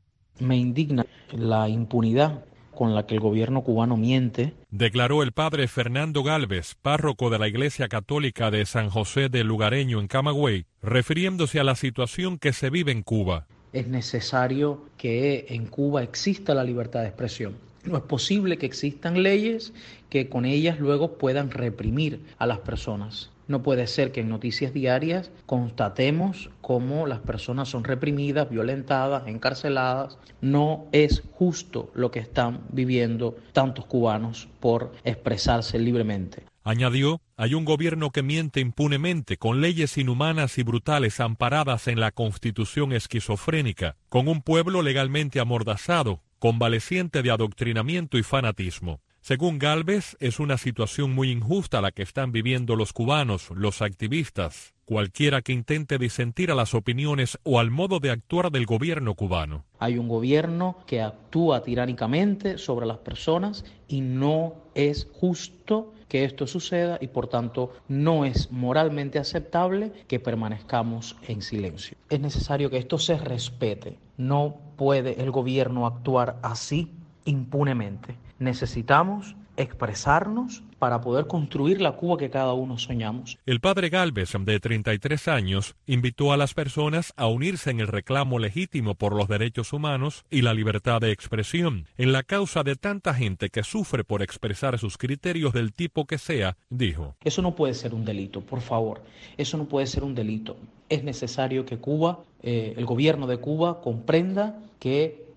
M: Me indigna la impunidad con la que el gobierno cubano miente,
P: declaró el padre Fernando Gálvez, párroco de la Iglesia Católica de San José del Lugareño en Camagüey, refiriéndose a la situación que se vive en Cuba.
M: Es necesario que en Cuba exista la libertad de expresión. No es posible que existan leyes que con ellas luego puedan reprimir a las personas. No puede ser que en noticias diarias constatemos cómo las personas son reprimidas, violentadas, encarceladas. No es justo lo que están viviendo tantos cubanos por expresarse libremente.
P: Añadió, hay un gobierno que miente impunemente con leyes inhumanas y brutales amparadas en la Constitución esquizofrénica, con un pueblo legalmente amordazado, convaleciente de adoctrinamiento y fanatismo. Según Gálvez, es una situación muy injusta la que están viviendo los cubanos, los activistas, cualquiera que intente disentir a las opiniones o al modo de actuar del gobierno cubano.
M: Hay un gobierno que actúa tiránicamente sobre las personas y no es justo que esto suceda y por tanto no es moralmente aceptable que permanezcamos en silencio. Es necesario que esto se respete. No puede el gobierno actuar así impunemente. Necesitamos expresarnos para poder construir la Cuba que cada uno soñamos.
P: El padre Gálvez, de treinta y tres años, invitó a las personas a unirse en el reclamo legítimo por los derechos humanos y la libertad de expresión, en la causa de tanta gente que sufre por expresar sus criterios del tipo que sea, dijo.
M: Eso no puede ser un delito, por favor. Eso no puede ser un delito. Es necesario que Cuba, eh, el gobierno de Cuba, comprenda que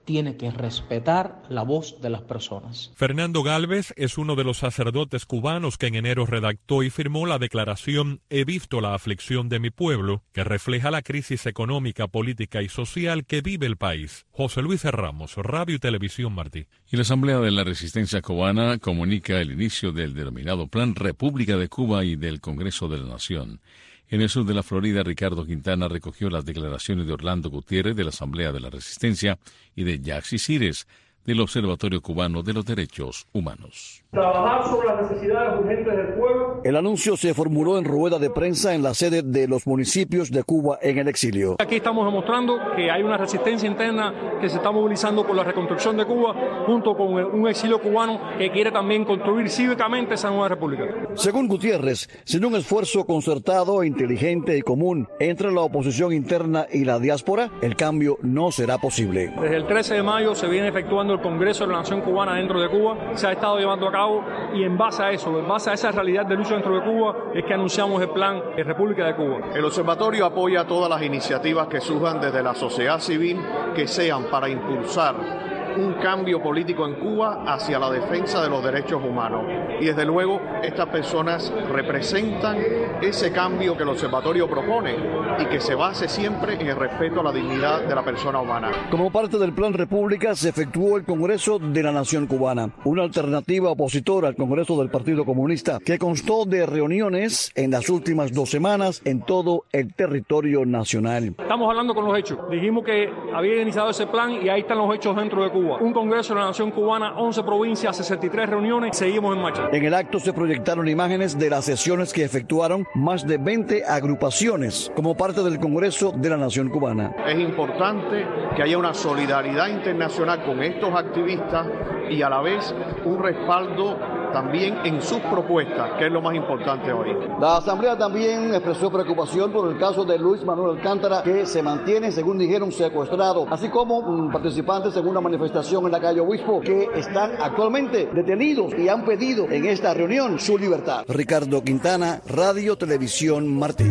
M: tiene que respetar la voz de las personas.
P: Fernando Gálvez es uno de los sacerdotes cubanos que en enero redactó y firmó la declaración He visto la aflicción de mi pueblo, que refleja la crisis económica, política y social que vive el país. José Luis Ramos, Radio y Televisión Martí.
B: Y la Asamblea de la Resistencia Cubana comunica el inicio del denominado Plan República de Cuba y del Congreso de la Nación. En el sur de la Florida, Ricardo Quintana recogió las declaraciones de Orlando Gutiérrez de la Asamblea de la Resistencia y de Yaxi Cires del Observatorio Cubano de los Derechos Humanos.
K: Trabajar sobre las necesidades urgentes del pueblo.
L: El anuncio se formuló en rueda de prensa en la sede de los municipios de Cuba en el exilio.
K: Aquí estamos demostrando que hay una resistencia interna que se está movilizando por la reconstrucción de Cuba, junto con un exilio cubano que quiere también construir cívicamente esa nueva república.
L: Según Gutiérrez, sin un esfuerzo concertado, inteligente y común entre la oposición interna y la diáspora, el cambio no será posible.
K: Desde el trece de mayo se viene efectuando el Congreso de la Nación Cubana dentro de Cuba, se ha estado llevando a cabo y en base a eso, en base a esa realidad de lucha dentro de Cuba, es que anunciamos el plan de República de Cuba.
N: El observatorio apoya todas las iniciativas que surjan desde la sociedad civil que sean para impulsar un cambio político en Cuba hacia la defensa de los derechos humanos. Y desde luego, estas personas representan ese cambio que el observatorio propone y que se base siempre en el respeto a la dignidad de la persona humana.
L: Como parte del Plan República se efectuó el Congreso de la Nación Cubana, una alternativa opositora al Congreso del Partido Comunista que constó de reuniones en las últimas dos semanas en todo el territorio nacional.
K: Estamos hablando con los hechos. Dijimos que había iniciado ese plan y ahí están los hechos dentro de Cuba. Un Congreso de la Nación Cubana, once provincias, sesenta y tres reuniones, seguimos en marcha.
L: En el acto se proyectaron imágenes de las sesiones que efectuaron más de veinte agrupaciones como parte del Congreso de la Nación Cubana.
N: Es importante que haya una solidaridad internacional con estos activistas y a la vez un respaldo también en sus propuestas, que es lo más importante hoy.
L: La Asamblea también expresó preocupación por el caso de Luis Manuel Alcántara, que se mantiene, según dijeron, secuestrado, así como um, participantes en una manifestación en la calle Obispo, que están actualmente detenidos y han pedido en esta reunión su libertad. Ricardo Quintana, Radio Televisión Martí.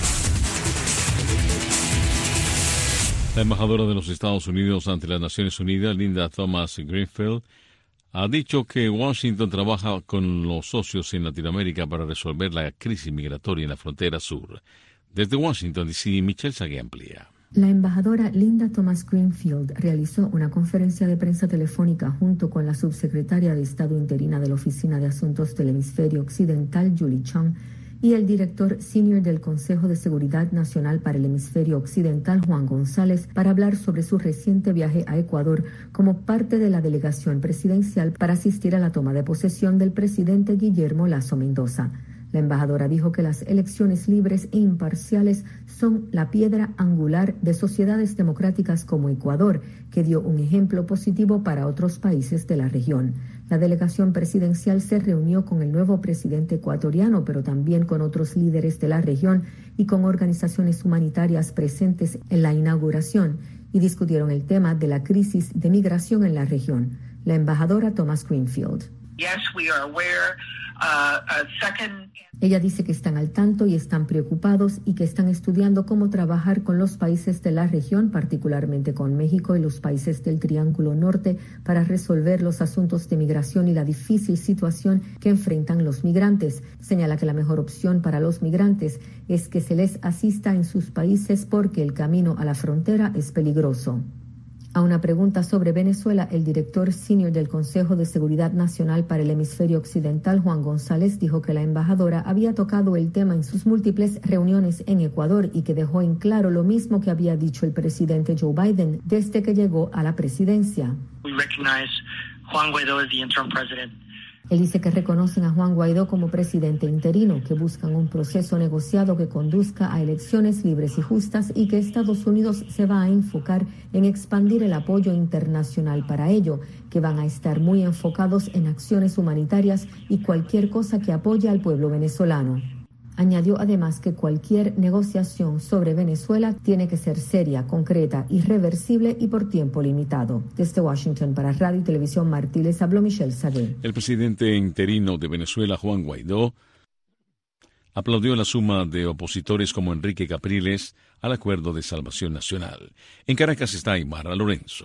B: La embajadora de los Estados Unidos ante las Naciones Unidas, Linda Thomas Greenfield, ha dicho que Washington trabaja con los socios en Latinoamérica para resolver la crisis migratoria en la frontera sur. Desde Washington, D C, Michelle Sagué amplía.
C: La embajadora Linda Thomas Greenfield realizó una conferencia de prensa telefónica junto con la subsecretaria de Estado interina de la Oficina de Asuntos del Hemisferio Occidental, Julie Chung, y el director senior del Consejo de Seguridad Nacional para el Hemisferio Occidental, Juan González, para hablar sobre su reciente viaje a Ecuador como parte de la delegación presidencial para asistir a la toma de posesión del presidente Guillermo Lasso Mendoza. La embajadora dijo que las elecciones libres e imparciales son la piedra angular de sociedades democráticas como Ecuador, que dio un ejemplo positivo para otros países de la región. La delegación presidencial se reunió con el nuevo presidente ecuatoriano, pero también con otros líderes de la región y con organizaciones humanitarias presentes en la inauguración, y discutieron el tema de la crisis de migración en la región. La embajadora Thomas Greenfield.
Q: Yes, we are aware. Uh, a second...
C: Ella dice que están al tanto y están preocupados y que están estudiando cómo trabajar con los países de la región, particularmente con México y los países del Triángulo Norte, para resolver los asuntos de migración y la difícil situación que enfrentan los migrantes. Señala que la mejor opción para los migrantes es que se les asista en sus países porque el camino a la frontera es peligroso. A una pregunta sobre Venezuela, el director senior del Consejo de Seguridad Nacional para el Hemisferio Occidental, Juan González, dijo que la embajadora había tocado el tema en sus múltiples reuniones en Ecuador y que dejó en claro lo mismo que había dicho el presidente Joe Biden desde que llegó a la presidencia.
Q: We recognize Juan Guaidó as the interim president.
C: Él dice que reconocen a Juan Guaidó como presidente interino, que buscan un proceso negociado que conduzca a elecciones libres y justas y que Estados Unidos se va a enfocar en expandir el apoyo internacional para ello, que van a estar muy enfocados en acciones humanitarias y cualquier cosa que apoye al pueblo venezolano. Añadió además que cualquier negociación sobre Venezuela tiene que ser seria, concreta, irreversible y por tiempo limitado. Desde Washington para Radio y Televisión Martí les habló Michelle Sagué.
B: El presidente interino de Venezuela, Juan Guaidó, aplaudió la suma de opositores como Enrique Capriles al Acuerdo de Salvación Nacional. En Caracas está Aymara Lorenzo.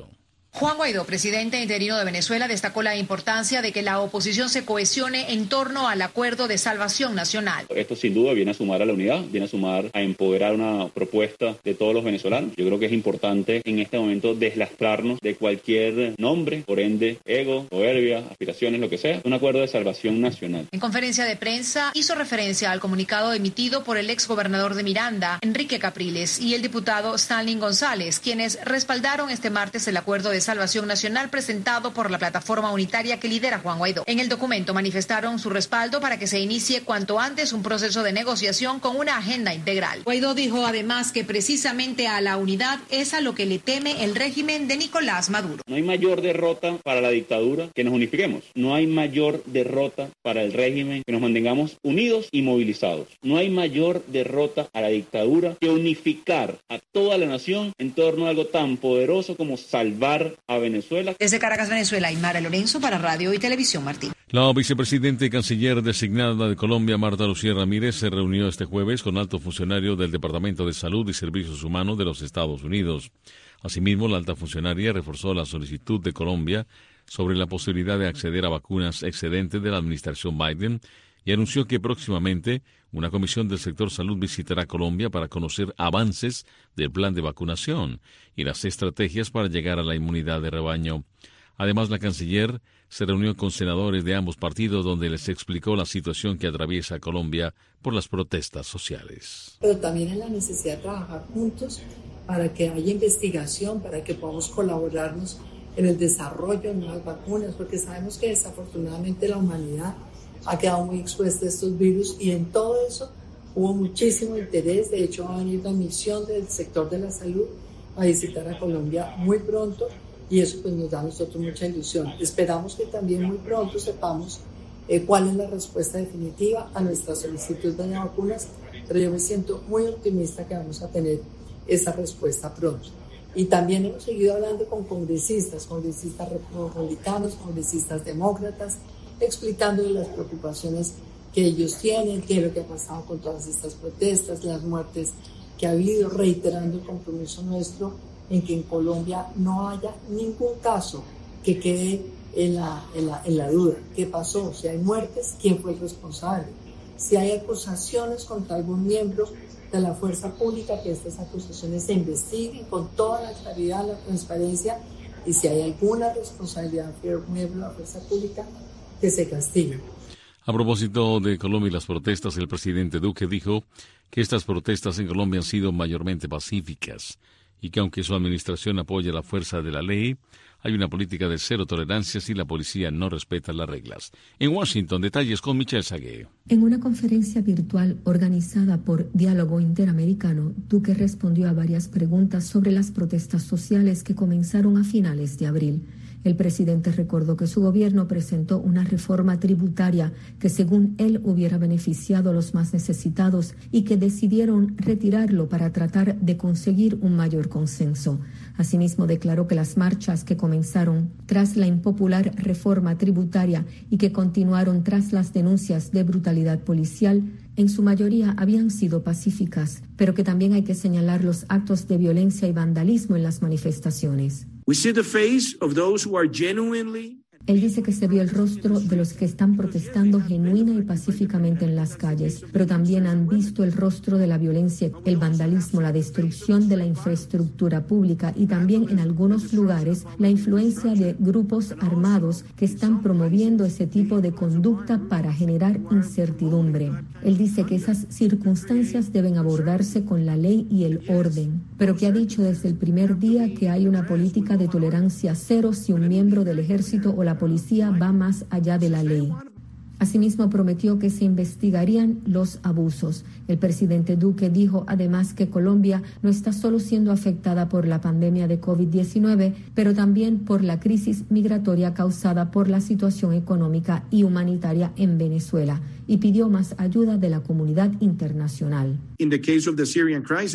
S: Juan Guaidó, presidente interino de Venezuela, destacó la importancia de que la oposición se cohesione en torno al acuerdo de salvación nacional.
O: Esto sin duda viene a sumar a la unidad, viene a sumar a empoderar una propuesta de todos los venezolanos. Yo creo que es importante en este momento deslastrarnos de cualquier nombre, por ende, ego, soberbia, aspiraciones, lo que sea. Un acuerdo de salvación nacional.
S: En conferencia de prensa hizo referencia al comunicado emitido por el exgobernador de Miranda, Enrique Capriles, y el diputado Stanley González, quienes respaldaron este martes el acuerdo de Salvación Nacional presentado por la plataforma unitaria que lidera Juan Guaidó. En el documento manifestaron su respaldo para que se inicie cuanto antes un proceso de negociación con una agenda integral. Guaidó dijo además que precisamente a la unidad es a lo que le teme el régimen de Nicolás Maduro.
O: No hay mayor derrota para la dictadura que nos unifiquemos. No hay mayor derrota para el régimen que nos mantengamos unidos y movilizados. No hay mayor derrota a la dictadura que unificar a toda la nación en torno a algo tan poderoso como salvar a Venezuela.
S: Desde Caracas, Venezuela, Aymara Lorenzo para Radio y Televisión Martín.
B: La vicepresidenta y canciller designada de Colombia, Marta Lucía Ramírez, se reunió este jueves con alto funcionario del Departamento de Salud y Servicios Humanos de los Estados Unidos. Asimismo, la alta funcionaria reforzó la solicitud de Colombia sobre la posibilidad de acceder a vacunas excedentes de la administración Biden y anunció que próximamente una comisión del sector salud visitará Colombia para conocer avances del plan de vacunación y las estrategias para llegar a la inmunidad de rebaño. Además, la canciller se reunió con senadores de ambos partidos donde les explicó la situación que atraviesa Colombia por las protestas sociales.
R: Pero también en la necesidad de trabajar juntos para que haya investigación, para que podamos colaborarnos en el desarrollo de nuevas vacunas, porque sabemos que desafortunadamente la humanidad ha quedado muy expuesta a estos virus y en todo eso hubo muchísimo interés. De hecho, va a venir una misión del sector de la salud a visitar a Colombia muy pronto y eso pues nos da a nosotros mucha ilusión. Esperamos que también muy pronto sepamos eh, cuál es la respuesta definitiva a nuestra solicitud de vacunas, pero yo me siento muy optimista que vamos a tener esa respuesta pronto. Y también hemos seguido hablando con congresistas, congresistas republicanos, congresistas demócratas, explicando las preocupaciones que ellos tienen, qué es lo que ha pasado con todas estas protestas, las muertes que ha habido, reiterando el compromiso nuestro en que en Colombia no haya ningún caso que quede en la, en la, en la duda. ¿Qué pasó? Si hay muertes, ¿quién fue el responsable? Si hay acusaciones contra algún miembro de la fuerza pública, que estas acusaciones se investiguen con toda la claridad, la transparencia, y si hay alguna responsabilidad de un miembro de la fuerza pública, que se castigue.
B: A propósito de Colombia y las protestas, el presidente Duque dijo que estas protestas en Colombia han sido mayormente pacíficas y que aunque su administración apoya la fuerza de la ley, hay una política de cero tolerancia si la policía no respeta las reglas. En Washington, detalles con Michelle Sagué.
C: En una conferencia virtual organizada por Diálogo Interamericano, Duque respondió a varias preguntas sobre las protestas sociales que comenzaron a finales de abril. El presidente recordó que su gobierno presentó una reforma tributaria que, según él, hubiera beneficiado a los más necesitados y que decidieron retirarlo para tratar de conseguir un mayor consenso. Asimismo, declaró que las marchas que comenzaron tras la impopular reforma tributaria y que continuaron tras las denuncias de brutalidad policial en su mayoría habían sido pacíficas, pero que también hay que señalar los actos de violencia y vandalismo en las manifestaciones.
T: We see the face of those who are genuinely...
C: Él dice que se vio el rostro de los que están protestando genuina y pacíficamente en las calles, pero también han visto el rostro de la violencia, el vandalismo, la destrucción de la infraestructura pública y también en algunos lugares la influencia de grupos armados que están promoviendo ese tipo de conducta para generar incertidumbre. Él dice que esas circunstancias deben abordarse con la ley y el orden, pero que ha dicho desde el primer día que hay una política de tolerancia cero si un miembro del ejército o la policía va más allá de la ley. Asimismo, prometió que se investigarían los abusos. El presidente Duque dijo además que Colombia no está solo siendo afectada por la pandemia de COVID diecinueve, pero también por la crisis migratoria causada por la situación económica y humanitaria en Venezuela, y pidió más ayuda de la comunidad internacional.
T: In the case of the Syrian crisis,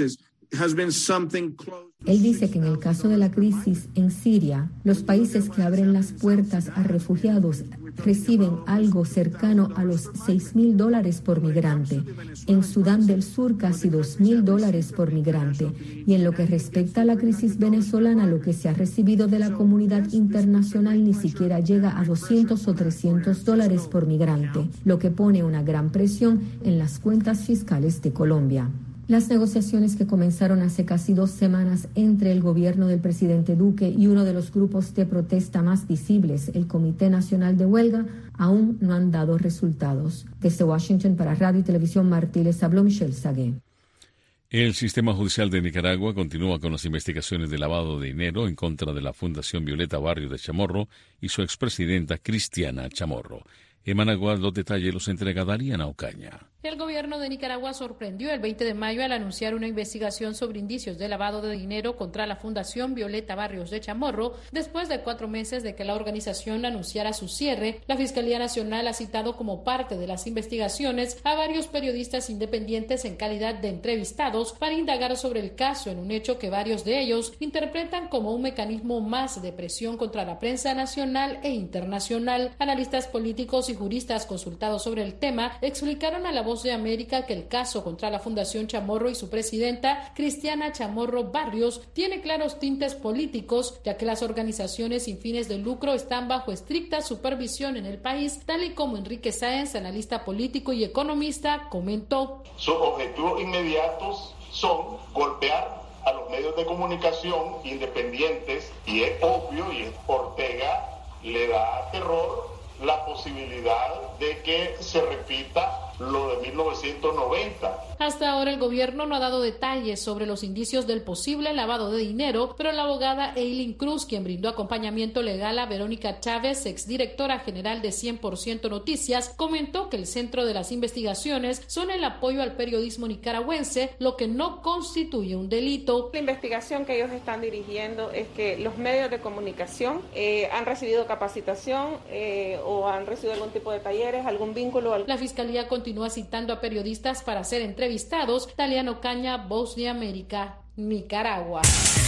C: Él dice que en el caso de la crisis en Siria, los países que abren las puertas a refugiados reciben algo cercano a los seis mil dólares por migrante. En Sudán del Sur, casi dos mil dólares por migrante. Y en lo que respecta a la crisis venezolana, lo que se ha recibido de la comunidad internacional ni siquiera llega a doscientos o trescientos dólares por migrante, lo que pone una gran presión en las cuentas fiscales de Colombia. Las negociaciones que comenzaron hace casi dos semanas entre el gobierno del presidente Duque y uno de los grupos de protesta más visibles, el Comité Nacional de Huelga, aún no han dado resultados. Desde Washington para Radio y Televisión Martí les habló Michelle Sagué.
B: El sistema judicial de Nicaragua continúa con las investigaciones de lavado de dinero en contra de la Fundación Violeta Barrios de Chamorro y su expresidenta Cristiana Chamorro. En Managua, los detalles los entrega Dariana Ocaña.
A: El gobierno de Nicaragua sorprendió el veinte de mayo al anunciar una investigación sobre indicios de lavado de dinero contra la Fundación Violeta Barrios de Chamorro. Después de cuatro meses de que la organización anunciara su cierre, la Fiscalía Nacional ha citado como parte de las investigaciones a varios periodistas independientes en calidad de entrevistados para indagar sobre el caso, en un hecho que varios de ellos interpretan como un mecanismo más de presión contra la prensa nacional e internacional. Analistas políticos y juristas consultados sobre el tema explicaron a La Voz de América que el caso contra la Fundación Chamorro y su presidenta, Cristiana Chamorro Barrios, tiene claros tintes políticos, ya que las organizaciones sin fines de lucro están bajo estricta supervisión en el país, tal y como Enrique Sáenz, analista político y economista, comentó.
U: Sus objetivos inmediatos son golpear a los medios de comunicación independientes, y es obvio, y Ortega le da terror la posibilidad de que se repita lo de mil novecientos noventa.
A: Hasta ahora el gobierno no ha dado detalles sobre los indicios del posible lavado de dinero, pero la abogada Eileen Cruz, quien brindó acompañamiento legal a Verónica Chávez, exdirectora general de cien por ciento Noticias, comentó que el centro de las investigaciones son el apoyo al periodismo nicaragüense, lo que no constituye un delito.
V: La investigación que ellos están dirigiendo es que los medios de comunicación eh, han recibido capacitación eh, o han recibido algún tipo de talleres, algún vínculo. Al...
A: La Fiscalía continúa citando a periodistas para ser entrevistados. Daliana Ocaña, Voz de América, Nicaragua.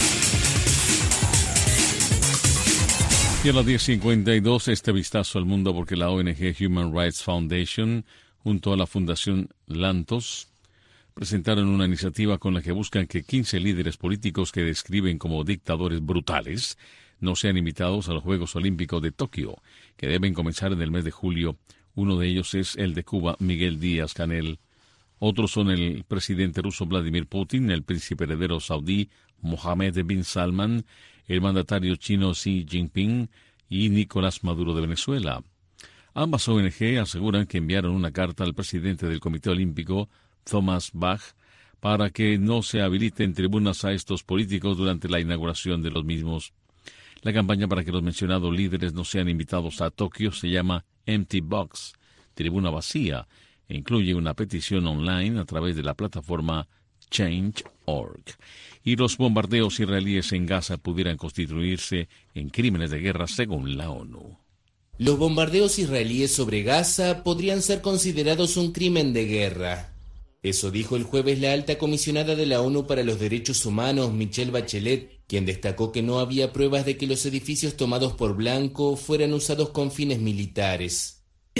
B: Y a las diez cincuenta y dos, este vistazo al mundo, porque la O N G Human Rights Foundation, junto a la Fundación Lantos, presentaron una iniciativa con la que buscan que quince líderes políticos que describen como dictadores brutales no sean invitados a los Juegos Olímpicos de Tokio, que deben comenzar en el mes de julio. Uno de ellos es el de Cuba, Miguel Díaz-Canel. Otros son el presidente ruso Vladimir Putin, el príncipe heredero saudí Mohammed bin Salman, el mandatario chino Xi Jinping y Nicolás Maduro de Venezuela. Ambas O N G aseguran que enviaron una carta al presidente del Comité Olímpico, Thomas Bach, para que no se habiliten tribunas a estos políticos durante la inauguración de los mismos. La campaña para que los mencionados líderes no sean invitados a Tokio se llama Empty Box, tribuna vacía, e incluye una petición online a través de la plataforma change punto org. Y los bombardeos israelíes en Gaza pudieran constituirse en crímenes de guerra según la ONU.
W: Los bombardeos israelíes sobre Gaza podrían ser considerados un crimen de guerra. Eso dijo el jueves la alta comisionada de la ONU para los Derechos Humanos, Michelle Bachelet, quien destacó que no había pruebas de que los edificios tomados por blanco fueran usados con fines militares.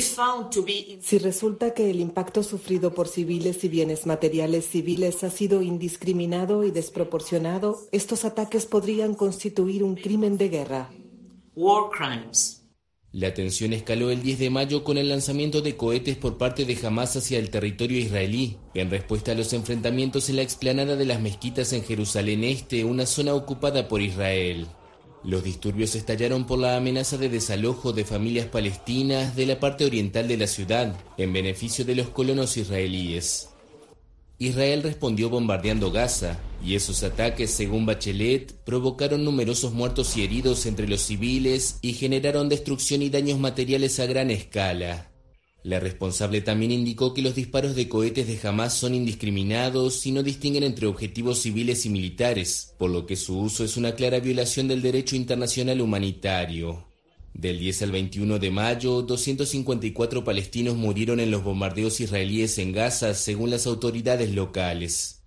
Y: Si resulta que el impacto sufrido por civiles y bienes materiales civiles ha sido indiscriminado y desproporcionado, estos ataques podrían constituir un crimen de guerra.
W: War crimes. La tensión escaló el diez de mayo con el lanzamiento de cohetes por parte de Hamas hacia el territorio israelí, en respuesta a los enfrentamientos en la explanada de las mezquitas en Jerusalén Este, una zona ocupada por Israel. Los disturbios estallaron por la amenaza de desalojo de familias palestinas de la parte oriental de la ciudad, en beneficio de los colonos israelíes. Israel respondió bombardeando Gaza, y esos ataques, según Bachelet, provocaron numerosos muertos y heridos entre los civiles y generaron destrucción y daños materiales a gran escala. La responsable también indicó que los disparos de cohetes de Hamas son indiscriminados y no distinguen entre objetivos civiles y militares, por lo que su uso es una clara violación del derecho internacional humanitario. Del diez al veintiuno de mayo, doscientos cincuenta y cuatro palestinos murieron en los bombardeos israelíes en Gaza, según las autoridades locales.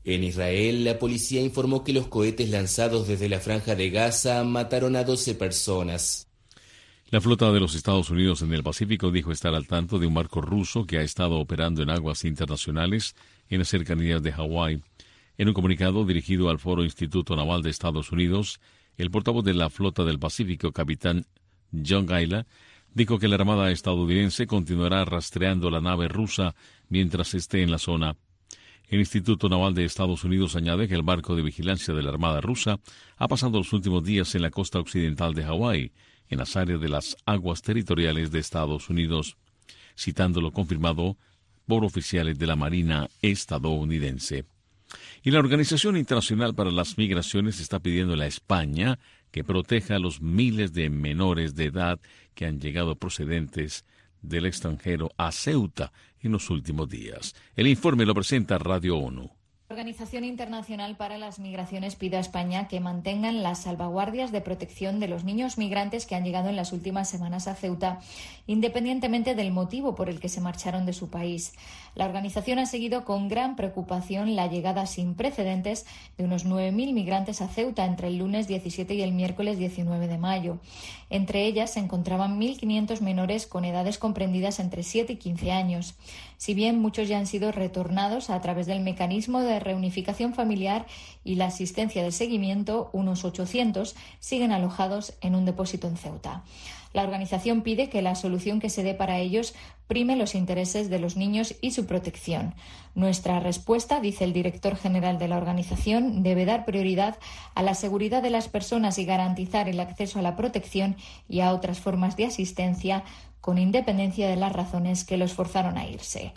W: En Israel, la policía informó que los cohetes lanzados desde la Franja de Gaza mataron a doce personas.
B: La flota de los Estados Unidos en el Pacífico dijo estar al tanto de un barco ruso que ha estado operando en aguas internacionales en las cercanías de Hawái. En un comunicado dirigido al Foro Instituto Naval de Estados Unidos, el portavoz de la Flota del Pacífico, capitán John Gayla, dijo que la Armada estadounidense continuará rastreando la nave rusa mientras esté en la zona. El Instituto Naval de Estados Unidos añade que el barco de vigilancia de la Armada rusa ha pasado los últimos días en la costa occidental de Hawái, en las áreas de las aguas territoriales de Estados Unidos, citando lo confirmado por oficiales de la Marina estadounidense. Y la Organización Internacional para las Migraciones está pidiéndole a España que proteja a los miles de menores de edad que han llegado procedentes del extranjero a Ceuta en los últimos días. El informe lo presenta Radio ONU.
D: La Organización Internacional para las Migraciones pide a España que mantengan las salvaguardias de protección de los niños migrantes que han llegado en las últimas semanas a Ceuta, independientemente del motivo por el que se marcharon de su país. La organización ha seguido con gran preocupación la llegada sin precedentes de unos nueve mil migrantes a Ceuta entre el lunes diecisiete y el miércoles diecinueve de mayo. Entre ellas se encontraban mil quinientos menores con edades comprendidas entre siete y quince años. Si bien muchos ya han sido retornados a través del mecanismo de reunificación familiar y la asistencia de seguimiento, unos ochocientos siguen alojados en un depósito en Ceuta. La organización pide que la solución que se dé para ellos prime los intereses de los niños y su protección. Nuestra respuesta, dice el director general de la organización, debe dar prioridad a la seguridad de las personas y garantizar el acceso a la protección y a otras formas de asistencia, con independencia de las razones que los forzaron a irse.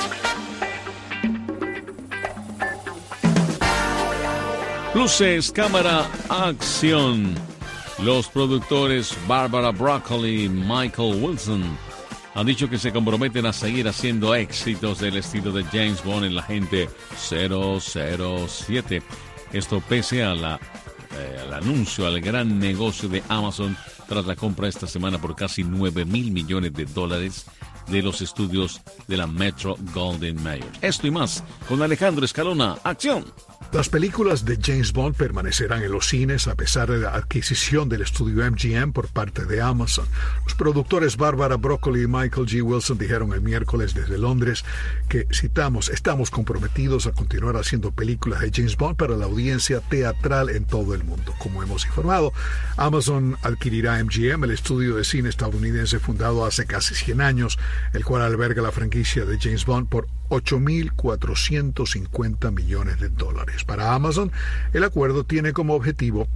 B: Luces, cámara, acción. Los productores Barbara Broccoli y Michael Wilson han dicho que se comprometen a seguir haciendo éxitos del estilo de James Bond en la Agente cero cero siete. Esto pese a la, eh, al anuncio, al gran negocio de Amazon tras la compra esta semana por casi nueve mil millones de dólares de los estudios de la Metro Goldwyn Mayer. Esto y más con Alejandro Escalona. ¡Acción!
E: Las películas de James Bond permanecerán en los cines a pesar de la adquisición del estudio M G M por parte de Amazon. Los productores Barbara Broccoli y Michael G. Wilson dijeron el miércoles desde Londres que, citamos, estamos comprometidos a continuar haciendo películas de James Bond para la audiencia teatral en todo el mundo. Como hemos informado, Amazon adquirirá M G M, el estudio de cine estadounidense fundado hace casi cien años, el cual alberga la franquicia de James Bond por ocho mil cuatrocientos cincuenta millones de dólares. Para Amazon, el acuerdo tiene como objetivo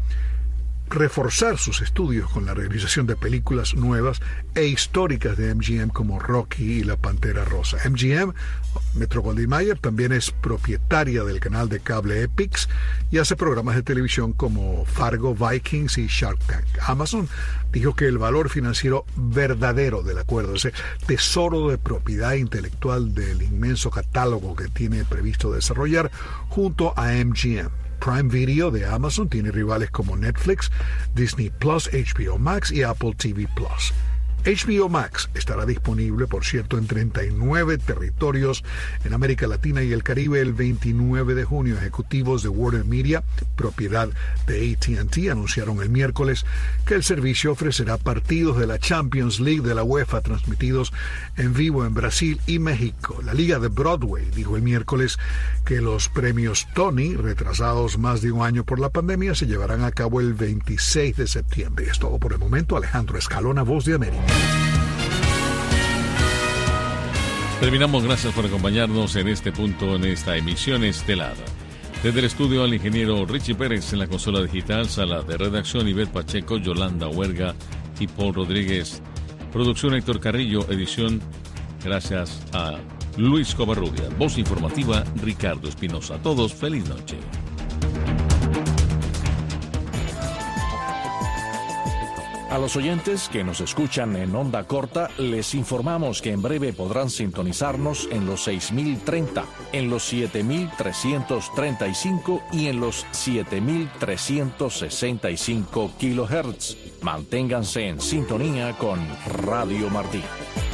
E: reforzar sus estudios con la realización de películas nuevas e históricas de M G M como Rocky y La Pantera Rosa. M G M, Metro Goldwyn Mayer, también es propietaria del canal de cable Epix y hace programas de televisión como Fargo, Vikings y Shark Tank. Amazon dijo que el valor financiero verdadero del acuerdo, ese tesoro de propiedad intelectual del inmenso catálogo que tiene previsto desarrollar junto a M G M. Prime Video de Amazon tiene rivales como Netflix, Disney Plus, H B O Max y Apple T V Plus. H B O Max estará disponible, por cierto, en treinta y nueve territorios en América Latina y el Caribe el veintinueve de junio. Ejecutivos de Warner Media, propiedad de A T and T, anunciaron el miércoles que el servicio ofrecerá partidos de la Champions League de la UEFA transmitidos en vivo en Brasil y México. La Liga de Broadway dijo el miércoles que los premios Tony, retrasados más de un año por la pandemia, se llevarán a cabo el veintiséis de septiembre. Es todo por el momento. Alejandro Escalona, Voz de América.
B: Terminamos, gracias por acompañarnos en este punto, en esta emisión estelar. Desde el estudio al ingeniero Richie Pérez, en la consola digital, sala de redacción Ivette Pacheco, Yolanda Huerga y Paul Rodríguez. Producción Héctor Carrillo, edición gracias a Luis Covarrubias. Voz informativa Ricardo Espinosa. A todos, feliz noche.
F: A los oyentes que nos escuchan en onda corta, les informamos que en breve podrán sintonizarnos en los seis mil treinta, en los siete mil trescientos treinta y cinco y en los siete mil trescientos sesenta y cinco kilohertz. Manténganse en sintonía con Radio Martí.